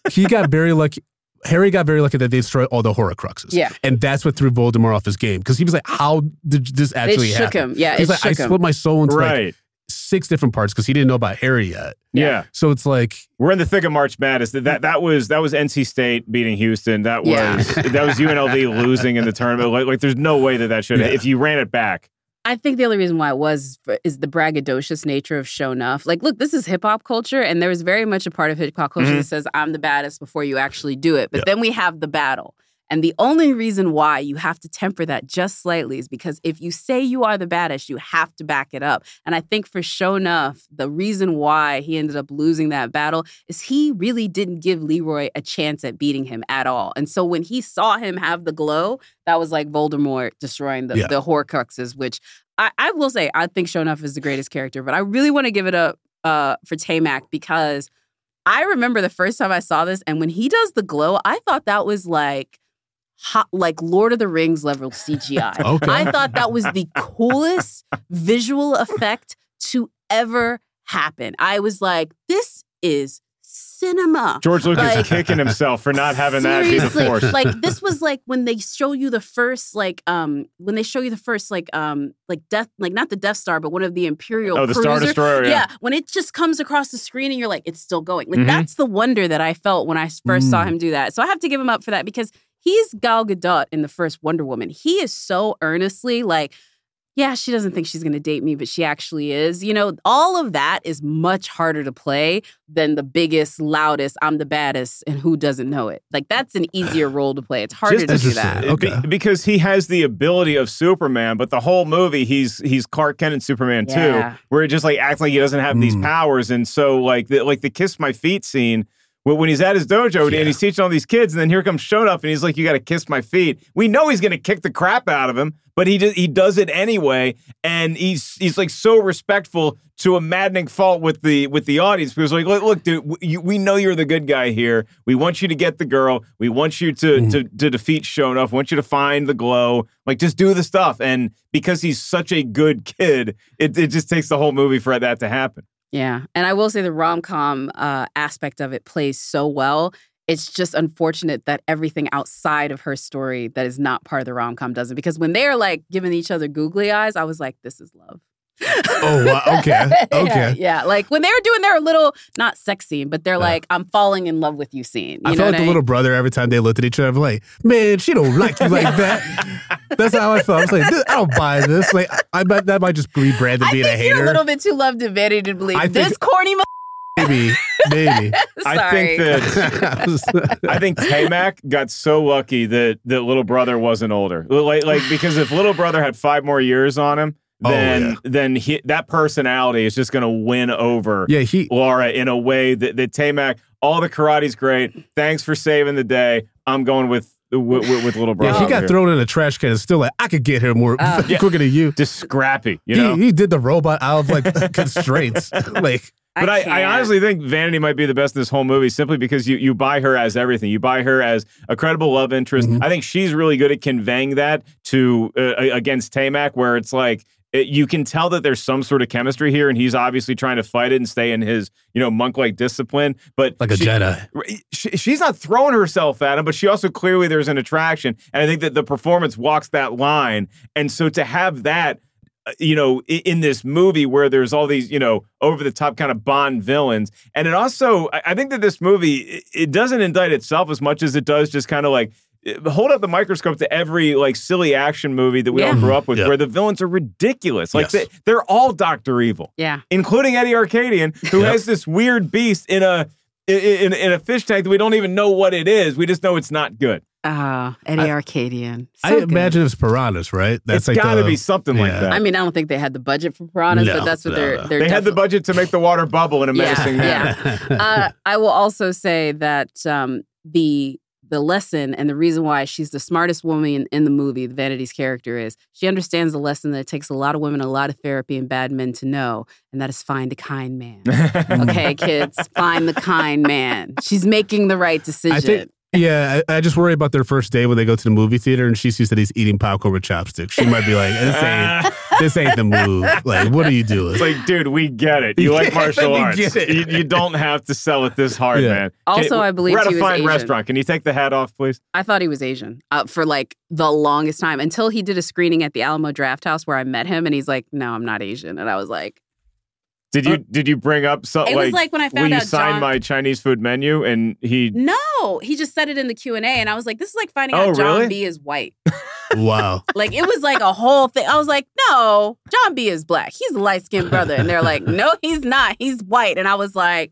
Harry got very lucky that they destroyed all the Horcruxes. Yeah. And that's what threw Voldemort off his game. Because he was like, how did this actually happen? It shook him. Yeah, He's like, I split my soul into like 6 different parts because he didn't know about Harry yet. Yeah. So it's like, we're in the thick of March Madness. That was NC State beating Houston. That was UNLV losing in the tournament. Like there's no way that should if you ran it back. I think the only reason why is the braggadocious nature of Show Enough. Like, look, this is hip hop culture, and there was very much a part of hip hop culture that says, I'm the baddest before you actually do it. But then we have the battle. And the only reason why you have to temper that just slightly is because if you say you are the baddest, you have to back it up. And I think for Show Enough, the reason why he ended up losing that battle is he really didn't give Leroy a chance at beating him at all. And so when he saw him have the glow, that was like Voldemort destroying the Horcruxes, which I will say, I think Show Enough is the greatest character. But I really want to give it up for Taimak because I remember the first time I saw this, and when he does the glow, I thought that was like Lord of the Rings level CGI. Okay. I thought that was the coolest visual effect to ever happen. I was like, this is cinema. George Lucas is kicking himself for not having that be the Force. Like this was like when they show you the first Death, like not the Death Star, but one of the Imperial the Star Destroyer. Yeah, when it just comes across the screen and you're like, it's still going. Like that's the wonder that I felt when I first saw him do that. So I have to give him up for that because he's Gal Gadot in the first Wonder Woman. He is so earnestly like, yeah, she doesn't think she's going to date me, but she actually is. You know, all of that is much harder to play than the biggest, loudest, I'm the baddest, and who doesn't know it. Like, that's an easier role to play. It's harder to do that. Okay. Because he has the ability of Superman, but the whole movie, he's Clark Kent and Superman too, where he just like acts like he doesn't have these powers. And so like the Kiss My Feet scene, when he's at his dojo and he's teaching all these kids, and then here comes Show Enough, and he's like, "You got to kiss my feet." We know he's going to kick the crap out of him, but he does it anyway, and he's like so respectful to a maddening fault with the audience. Because like, look, dude, we know you're the good guy here. We want you to get the girl. We want you to defeat Show Enough. We want you to find the glow. Like, just do the stuff. And because he's such a good kid, it just takes the whole movie for that to happen. Yeah. And I will say the rom-com aspect of it plays so well. It's just unfortunate that everything outside of her story that is not part of the rom-com doesn't. Because when they're like giving each other googly eyes, I was like, this is love. Oh, wow. Okay. Yeah. Like when they were doing their little, not sex scene, but they're like, I'm falling in love with you scene. I felt like the little brother every time they looked at each other. I'm like, man, she don't like you like that. That's how I felt. I was like, I don't buy this. Like, I bet that might just be Brandon being a hater. You're a little bit too love to vanity to believe this corny Maybe. I think Taimak got so lucky that little brother wasn't older. Like because if little brother had 5 more years on him, then that personality is just going to win over Laura in a way that Taimak, all the karate's great. Thanks for saving the day. I'm going with little brother. Yeah, he got thrown in a trash can and still like, I could get here more quicker than you. Just scrappy, you know? He did the robot out of like constraints. Like, but I honestly think Vanity might be the best in this whole movie simply because you buy her as everything. You buy her as a credible love interest. I think she's really good at conveying that to against Taimak, where it's like, you can tell that there's some sort of chemistry here, and he's obviously trying to fight it and stay in his, monk-like discipline. But like a Jedi. She's not throwing herself at him, but she also clearly there's an attraction. And I think that the performance walks that line. And so to have that, in this movie where there's all these, over-the-top kind of Bond villains. And it also, I think that this movie, it doesn't indict itself as much as it does just kind of like, hold up the microscope to every like silly action movie that we all grew up with where the villains are ridiculous. Like they're all Dr. Evil. Yeah. Including Eddie Arcadian, who has this weird beast in a in a fish tank that we don't even know what it is. We just know it's not good. Eddie Arcadian. I imagine it's piranhas, right? It's got to be something like that. I mean, I don't think they had the budget for piranhas, but that's what they're They had the budget to make the water bubble in a menacing manner. Yeah. I will also say that the lesson and the reason why she's the smartest woman in the movie, the Vanity's character, is she understands the lesson that it takes a lot of women, a lot of therapy, and bad men to know, and that is find a kind man. Okay, kids, find the kind man. She's making the right decision. I just worry about their first day when they go to the movie theater and she sees that he's eating popcorn with chopsticks. She might be like, this ain't the move. Like, what are you doing? It's like, dude, we get it. You like martial arts. You don't have to sell it this hard, man. Also, I believe we're at he a was fine Asian. restaurant. Can you take the hat off, please? I thought he was Asian for like the longest time until he did a screening at the Alamo Drafthouse where I met him and he's like, no, I'm not Asian. And I was like, Did you bring up something? It was like when I found out you signed my Chinese food menu and he... No, he just said it in the Q&A and I was like, this is like finding out John B is white. Wow. Like it was like a whole thing. I was like, no, John B is black. He's a light-skinned brother. And they're like, no, he's not. He's white. And I was like,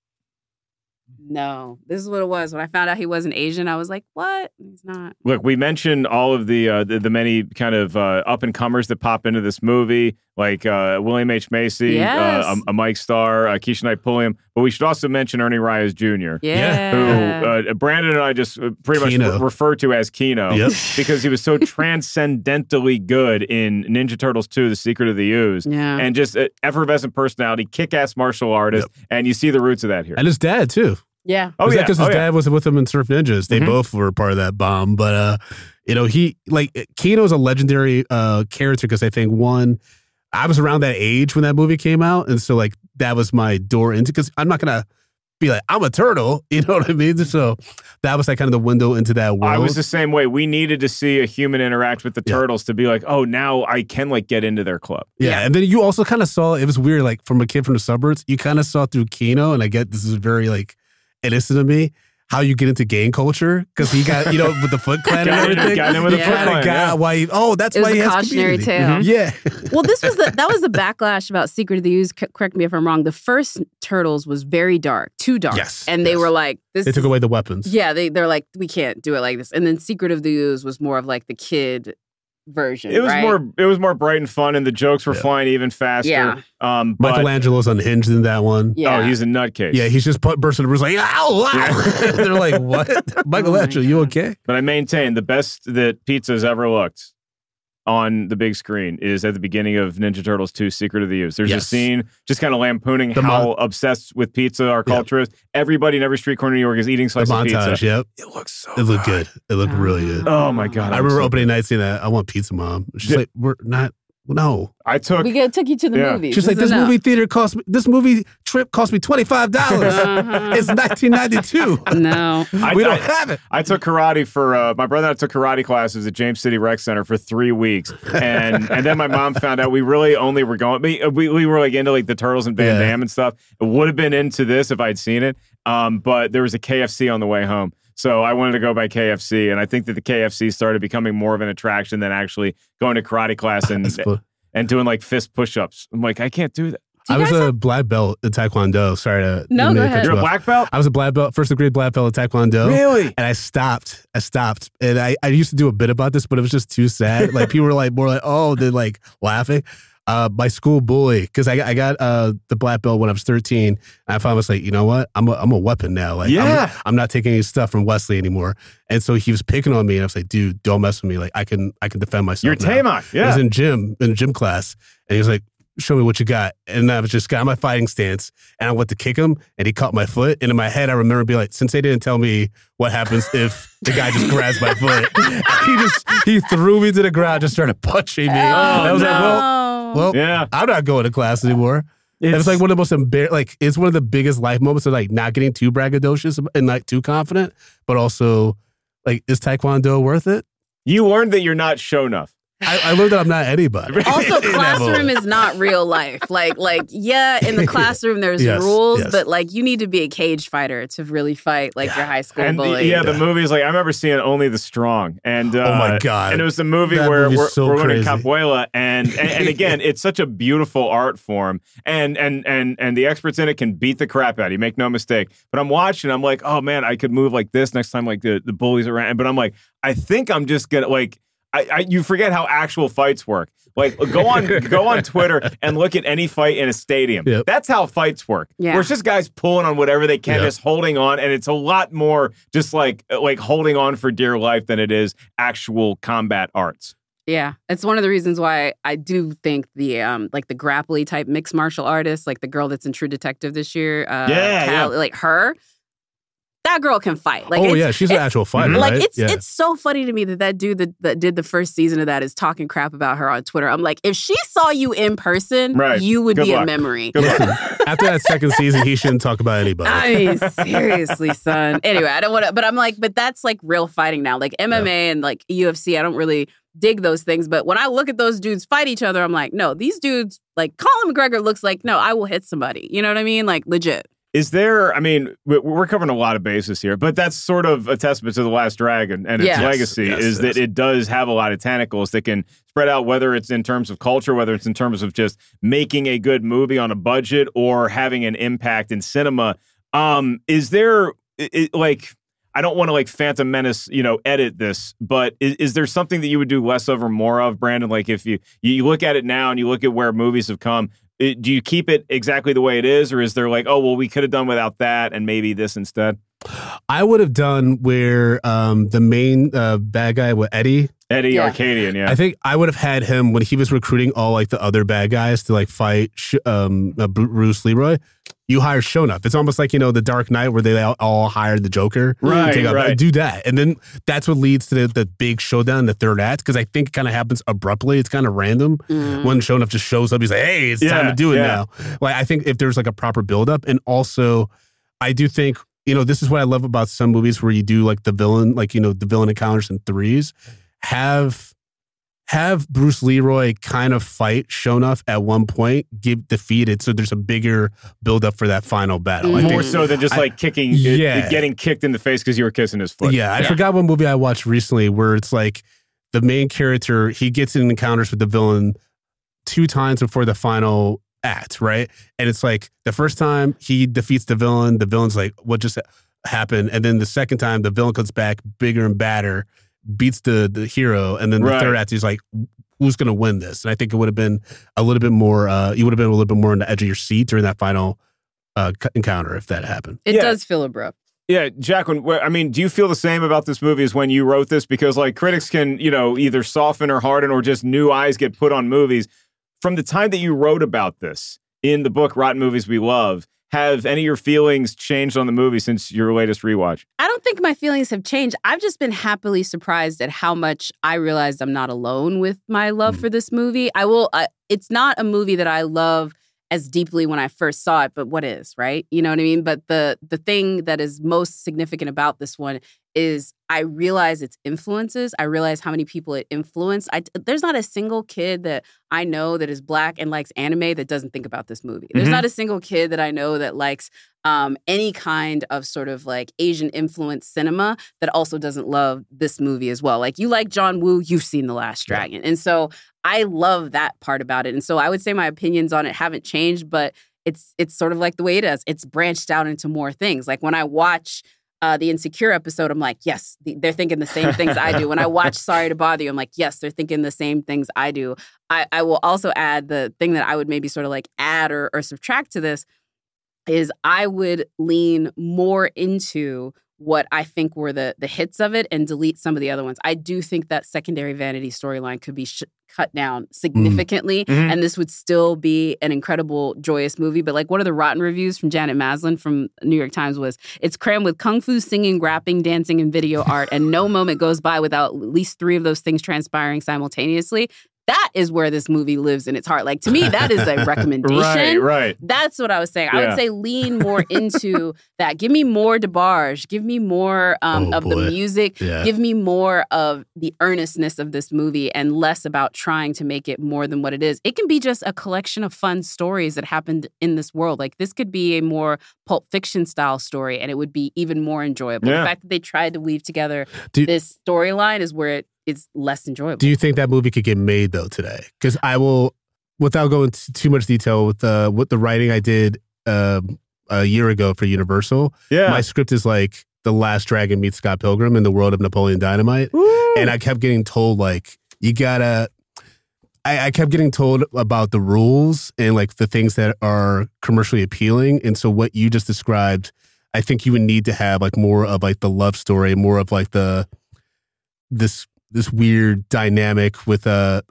no, this is what it was. When I found out he wasn't Asian, I was like, what? He's not. Look, we mentioned all of the many kind of up-and-comers that pop into this movie, like William H. Macy, a Mike Starr, Keisha Knight Pulliam, but we should also mention Ernie Reyes Jr., who Brandon and I just pretty much refer to as Keno, because he was so transcendently good in Ninja Turtles 2, The Secret of the Ooze, and just effervescent personality, kick-ass martial artist, and you see the roots of that here. And his dad, too. Yeah. Oh, yeah. Because his dad was with him in Surf Ninjas. They both were part of that bomb. But, Keno's a legendary character because I think, one, I was around that age when that movie came out. And so, like, that was my door into, because I'm not going to be like, I'm a turtle. You know what I mean? So that was like kind of the window into that world. I was the same way. We needed to see a human interact with the turtles to be like, oh, now I can like get into their club. Yeah. And then you also kind of saw, it was weird, like from a kid from the suburbs, you kind of saw through Keno, and I get this is very like, innocent to me, how you get into gang culture, because he got, with the Foot Clan and everything. Got him with the Foot Clan. That's why he has cautionary tale. Yeah. Well, that was the backlash about Secret of the Ooze. Correct me if I'm wrong. The first Turtles was very dark, too dark. Yes. And they were like, they took away the weapons. Yeah, they're like, we can't do it like this. And then Secret of the Ooze was more of like the kid version. It was more bright and fun, and the jokes were flying even faster. Yeah. Michelangelo's unhinged in that one. Yeah. Oh, he's a nutcase. Yeah, he's just bursting the roof like, ow, wow. They're like, what? Michelangelo, you okay? But I maintain the best that pizza's ever looked on the big screen is at the beginning of Ninja Turtles 2, Secret of the Ooze. There's a scene just kind of lampooning how obsessed with pizza our culture is. Everybody in every street corner in New York is eating slices of pizza. Yep. It looks so It looked good. It looked really good. Oh, my God. I remember opening night saying that, I want pizza, Mom. She's like, we're not... No, we took you to the movies. She's like, this movie trip cost me $25. It's 1992. No, we don't have it. I took karate for my brother and I took karate classes at James City Rec Center for 3 weeks, and then my mom found out we really only were going. We were like into like the Turtles and Van Damme and stuff. It would have been into this if I'd seen it, but there was a KFC on the way home. So I wanted to go by KFC, and I think that the KFC started becoming more of an attraction than actually going to karate class and doing like fist push-ups. I'm like, I can't do that. I was a black belt in Taekwondo. Sorry to go ahead. You're a black belt? I was a black belt, first degree black belt in Taekwondo. Really? And I stopped. And I used to do a bit about this, but it was just too sad. Like people were like more like, oh, they're like laughing. My school bully, because I got the black belt when I was 13. And I finally was like, you know what? I'm a weapon now. Like, I'm not taking any stuff from Wesley anymore. And so he was picking on me, and I was like, dude, don't mess with me. Like, I can defend myself. You're Tamok, yeah. I was in gym class, and he was like, show me what you got. And I was just got my fighting stance, and I went to kick him, and he caught my foot. And in my head, I remember being like, since they didn't tell me what happens if the guy just grabs my foot, he threw me to the ground, just started punching me. I was like, well, I'm not going to class anymore. It's like one of the most it's one of the biggest life moments of like not getting too braggadocious and like too confident, but also like, is Taekwondo worth it? You learned that you're not show enough. I learned that I'm not anybody. Also, classroom is not real life. Like, yeah, in the classroom there's rules, but like you need to be a cage fighter to really fight like your high school bully. The movie's like I remember seeing Only the Strong, and oh my god, and it was the movie where we're learning capoeira, and again, it's such a beautiful art form, and the experts in it can beat the crap out of you, make no mistake. But I'm watching, I'm like, oh man, I could move like this next time, like the bullies around. But I'm like, I think I'm just gonna like. You forget how actual fights work. Like, go on Twitter and look at any fight in a stadium. Yep. That's how fights work. Yeah. Where it's just guys pulling on whatever they can, just holding on, and it's a lot more just like holding on for dear life than it is actual combat arts. Yeah, it's one of the reasons why I do think the like the grapply type mixed martial artist, like the girl that's in True Detective this year, like her. That girl can fight. Like, she's an actual fighter. Like, right? It's so funny to me that dude that did the first season of that is talking crap about her on Twitter. I'm like, if she saw you in person, you would be a memory. After that second season, he shouldn't talk about anybody. I mean, seriously, son. Anyway, I don't want to, but I'm like, but that's like real fighting now. Like MMA and like UFC, I don't really dig those things. But when I look at those dudes fight each other, I'm like, no, these dudes, like Colin McGregor looks like, no, I will hit somebody. You know what I mean? Like, legit. Is there, I mean, we're covering a lot of bases here, but that's sort of a testament to The Last Dragon and its legacy that it does have a lot of tentacles that can spread out, whether it's in terms of culture, whether it's in terms of just making a good movie on a budget or having an impact in cinema. Is there, like, I don't want to like Phantom Menace, edit this, but is there something that you would do less of or more of, Brandon? Like if you look at it now and you look at where movies have come, do you keep it exactly the way it is, or is there like, oh, well, we could have done without that and maybe this instead? I would have done where the main bad guy with Eddie Arcadian, I think I would have had him when he was recruiting all like the other bad guys to like fight Bruce Leroy. You hire Shonuff. It's almost like, the Dark Knight where they all hired the Joker. Right. Do that. And then that's what leads to the big showdown in the third act, because I think it kind of happens abruptly. It's kind of random when Shonuff just shows up. He's like, hey, it's time to do it now. Like, I think if there's like a proper buildup. And also, I do think, this is what I love about some movies where you do like the villain, like, the villain encounters in threes. Have Bruce Leroy kind of fight Shonuff at one point, get defeated, so there's a bigger build-up for that final battle. More so than just like kicking, getting kicked in the face because you were kissing his foot. I forgot what movie I watched recently where it's like the main character, he gets in encounters with the villain 2 times before the final act, right? And it's like the first time he defeats the villain's like, what just happened? And then the second time, the villain comes back bigger and badder, beats the hero, and then the third act he's like, who's going to win this? And I think it would have been a little bit more, you would have been a little bit more on the edge of your seat during that final encounter if that happened. It does feel abrupt. Yeah, Jacqueline, I mean, do you feel the same about this movie as when you wrote this? Because like critics can, either soften or harden or just new eyes get put on movies. From the time that you wrote about this in the book, Rotten Movies We Love, have any of your feelings changed on the movie since your latest rewatch? I don't think my feelings have changed. I've just been happily surprised at how much I realized I'm not alone with my love for this movie. It's not a movie that I love as deeply when I first saw it, but what is, right? You know what I mean? But the thing that is most significant about this one is I realize its influences. I realize how many people it influenced. There's not a single kid that I know that is Black and likes anime that doesn't think about this movie. There's not a single kid that I know that likes any kind of sort of like Asian influence cinema that also doesn't love this movie as well. Like you like John Woo, you've seen The Last Dragon. And so I love that part about it. And so I would say my opinions on it haven't changed, but it's sort of like the way it is. It's branched out into more things. Like when I watch the Insecure episode, I'm like, yes, they're thinking the same things I do. When I watch Sorry to Bother You, I'm like, yes, they're thinking the same things I do. I will also add the thing that I would maybe sort of like add or subtract to this is I would lean more into what I think were the hits of it and delete some of the other ones. I do think that secondary vanity storyline could be cut down significantly, and this would still be an incredible, joyous movie. But like one of the rotten reviews from Janet Maslin from New York Times was, it's crammed with kung fu, singing, rapping, dancing, and video art, and no moment goes by without at least 3 of those things transpiring simultaneously. that is where this movie lives in its heart. Like, to me, that is a recommendation. Right. That's what I was saying. I would say lean more into that. Give me more DeBarge. Give me more of the music. Yeah. Give me more of the earnestness of this movie and less about trying to make it more than what it is. It can be just a collection of fun stories that happened in this world. Like, this could be a more Pulp Fiction style story, and it would be even more enjoyable. Yeah. The fact that they tried to weave together this storyline is where it's less enjoyable. Do you think that movie could get made though today? Because I will, without going into too much detail, with the writing I did a year ago for Universal, my script is like The Last Dragon meets Scott Pilgrim in the world of Napoleon Dynamite. Woo! And I kept getting told like, you gotta, I kept getting told about the rules and like the things that are commercially appealing. And so what you just described, I think you would need to have like more of like the love story, more of like this weird dynamic with I'm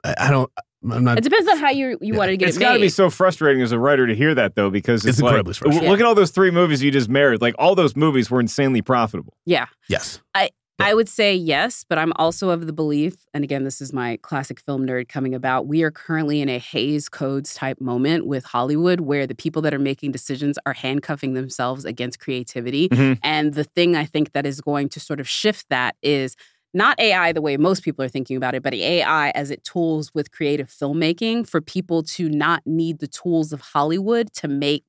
not. It depends on how you wanted to get it made. It's got to be so frustrating as a writer to hear that though, because it's like, incredibly frustrating. Look at all those 3 movies you just married. Like all those movies were insanely profitable. Yeah. Yes. I would say yes, but I'm also of the belief, and again, this is my classic film nerd coming about, we are currently in a Hays Codes type moment with Hollywood where the people that are making decisions are handcuffing themselves against creativity. Mm-hmm. And the thing I think that is going to sort of shift that is not AI the way most people are thinking about it, but AI as it tools with creative filmmaking for people to not need the tools of Hollywood to make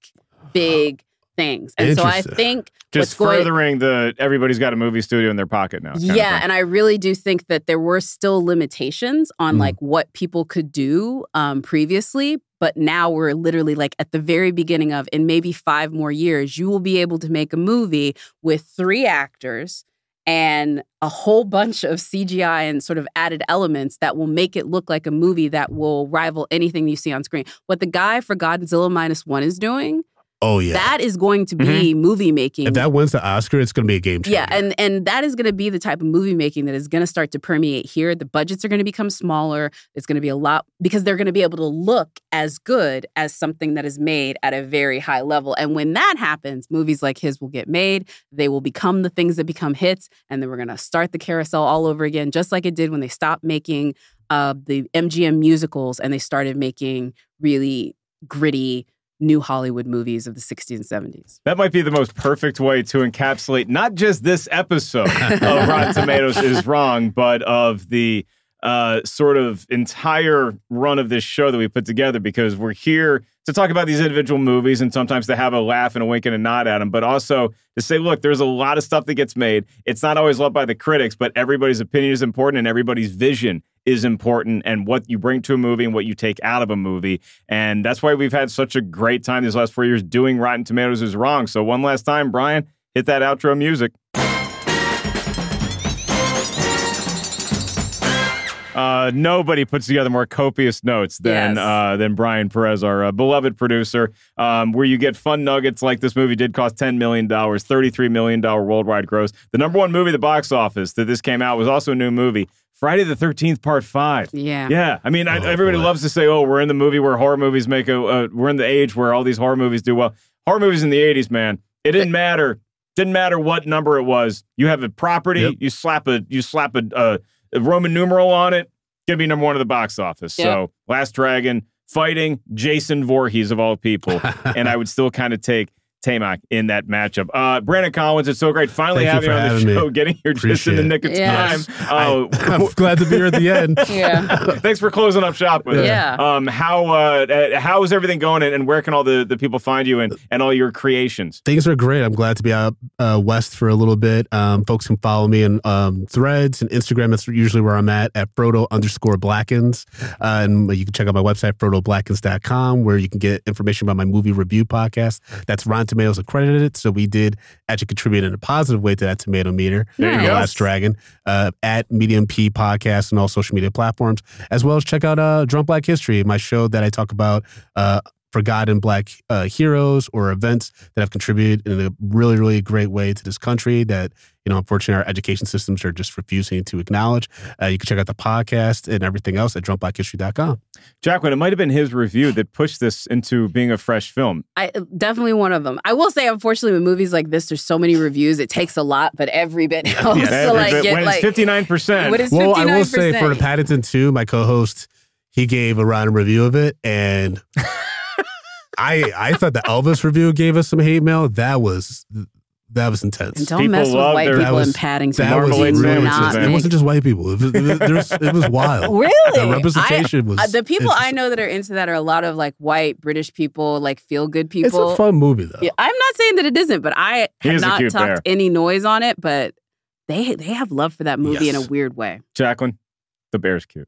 big things. And so I think just furthering the everybody's got a movie studio in their pocket now. Yeah, and I really do think that there were still limitations on like what people could do previously, but now we're literally like at the very beginning of, in maybe 5 more years, you will be able to make a movie with 3 actors and a whole bunch of CGI and sort of added elements that will make it look like a movie that will rival anything you see on screen. What the guy for Godzilla -1 is doing, that is going to be movie making. If that wins the Oscar, it's going to be a game changer. Yeah, and that is going to be the type of movie making that is going to start to permeate here. The budgets are going to become smaller. It's going to be a lot, because they're going to be able to look as good as something that is made at a very high level. And when that happens, movies like his will get made. They will become the things that become hits. And then we're going to start the carousel all over again, just like it did when they stopped making the MGM musicals and they started making really gritty new Hollywood movies of the 60s and 70s. That might be the most perfect way to encapsulate not just this episode of Rotten Tomatoes is Wrong, but of the sort of entire run of this show that we put together, because we're here to talk about these individual movies and sometimes to have a laugh and a wink and a nod at them, but also to say, look, there's a lot of stuff that gets made. It's not always loved by the critics, but everybody's opinion is important and everybody's vision is important, and what you bring to a movie and what you take out of a movie. And that's why we've had such a great time these last 4 years doing Rotten Tomatoes is Wrong. So one last time, Brian, hit that outro music. Nobody puts together more copious notes than Brian Perez, our beloved producer, where you get fun nuggets like this movie did cost $10 million, $33 million worldwide gross. The #1 movie at the box office that this came out was also a new movie, Friday the 13th, Part 5. Yeah. I mean, everybody loves to say, oh, we're in the movie where horror movies make we're in the age where all these horror movies do well. Horror movies in the 80s, man, it didn't matter. Didn't matter what number it was. You have a property, you slap a Roman numeral on it, gonna be #1 at the box office. Yep. So Last Dragon fighting Jason Voorhees of all people. And I would still kind of take Taimak in that matchup. Brandon Collins, it's so great finally having you on the show, getting here just in the nick of time. I'm glad to be here at the end. Thanks for closing up shop with us. How is everything going, and where can all the people find you and all your creations? Things are great. I'm glad to be out west for a little bit. Folks can follow me on Threads and Instagram. That's usually where I'm at Frodo_Blackens. And you can check out my website, FrodoBlackens.com, where you can get information about my movie review podcast. That's Rotten Tomatoes accredited, so we did actually contribute in a positive way to that tomato meter. There you go. Last Dragon at Medium P Podcast and all social media platforms, as well as check out Drunk Black History, my show that I talk about forgotten Black heroes or events that have contributed in a really, really great way to this country that, unfortunately, our education systems are just refusing to acknowledge. You can check out the podcast and everything else at drunkblackhistory.com. Jacqueline, it might have been his review that pushed this into being a fresh film. Definitely one of them. I will say, unfortunately, with movies like this, there's so many reviews. It takes a lot, but every bit helps. When it's 59%. When it's 59%. Well, I will say for the Paddington 2, my co-host, he gave a random review of it, and I thought the Elvis review gave us some hate mail. That was intense. And don't mess with white people in Paddington. That was Marmalade really, it wasn't just white people. It was wild. Really? The representation was. The people I know that are into that are a lot of like white British people, like feel good people. It's a fun movie though. Yeah, I'm not saying that it isn't, but I have not talked any noise on it. But they have love for that movie in a weird way. Jacqueline, the bear's cute.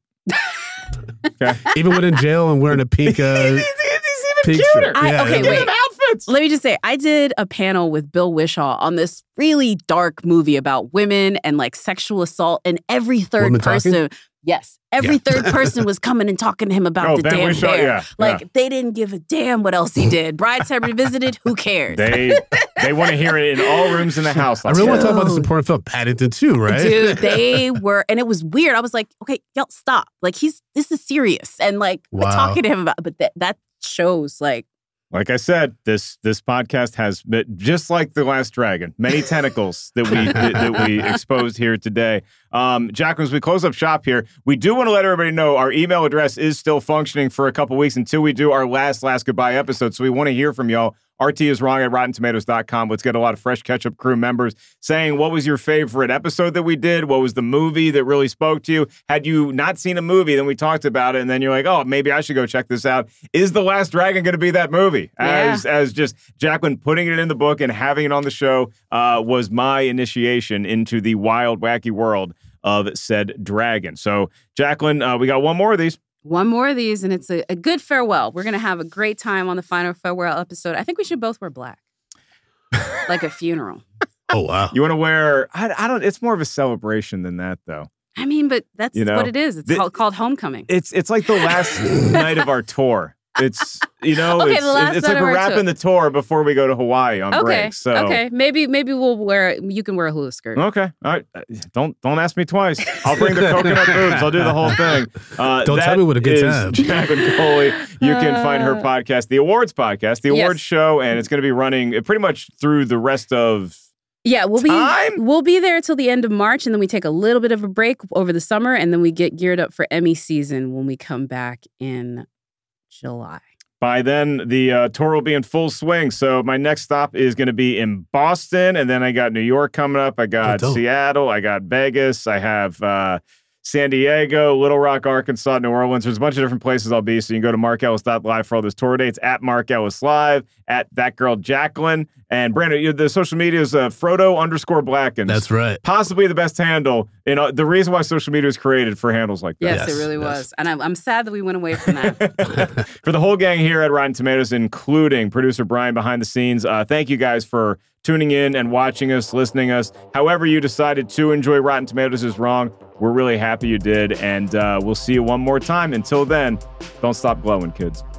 Okay. Even when in jail and wearing a pink. He's even pink cuter. Okay, wait. Outfits. Let me just say, I did a panel with Bill Wishaw on this really dark movie about women and like sexual assault, and every third person, every third person was coming and talking to him about the Ben damn Whishaw, bear. They didn't give a damn what else he did. Brideshead Revisited, who cares? They want to hear it in all rooms in the house. I really want to talk about this important film, Paddington 2, right? Dude, they were, and it was weird. I was like, okay, y'all stop. Like this is serious, and like talking to him about, but that shows like I said, this podcast has, just like The Last Dragon, many tentacles that we exposed here today. Jacqueline, as we close up shop here, we do want to let everybody know our email address is still functioning for a couple weeks until we do our last goodbye episode. So we want to hear from y'all. RTisWrong@RottenTomatoes.com. Let's get a lot of Fresh Ketchup crew members saying, what was your favorite episode that we did? What was the movie that really spoke to you? Had you not seen a movie, then we talked about it, and then you're like, oh, maybe I should go check this out. Is The Last Dragon going to be that movie? As just Jacqueline putting it in the book and having it on the show was my initiation into the wild, wacky world of said dragon. So, Jacqueline, we got one more of these. One more of these, and it's a good farewell. We're going to have a great time on the final farewell episode. I think we should both wear black. Like a funeral. Oh, wow. You want to wear, I don't, it's more of a celebration than that, though. I mean, but that's what it is. It's called homecoming. It's like the last night of our tour. It's, it's like we're wrapping the tour before we go to Hawaii on break. So maybe you can wear a hula skirt. Okay, all right. Don't ask me twice. I'll bring the coconut boobs. I'll do the whole thing. Don't tell me what a good time. Jacqueline Coley. You can find her podcast, the Awards Podcast, the Awards Show, and it's going to be running pretty much through the rest of. Yeah, we'll be there till the end of March, and then we take a little bit of a break over the summer, and then we get geared up for Emmy season when we come back in July. By then, the tour will be in full swing. So my next stop is going to be in Boston, and then I got New York coming up. I got Seattle. I got Vegas. I have San Diego, Little Rock, Arkansas, New Orleans. There's a bunch of different places I'll be. So you can go to markellis.live for all those tour dates, at Mark Ellis Live, at That Girl Jacqueline. And Brandon, the social media is Frodo_Blackens. That's right. Possibly the best handle. The reason why social media is created for handles like that. Yes, it really was. And I'm sad that we went away from that. For the whole gang here at Rotten Tomatoes, including producer Brian behind the scenes, thank you guys for tuning in and watching us, listening us. However you decided to enjoy Rotten Tomatoes is wrong. We're really happy you did. And we'll see you one more time. Until then, don't stop glowing, kids.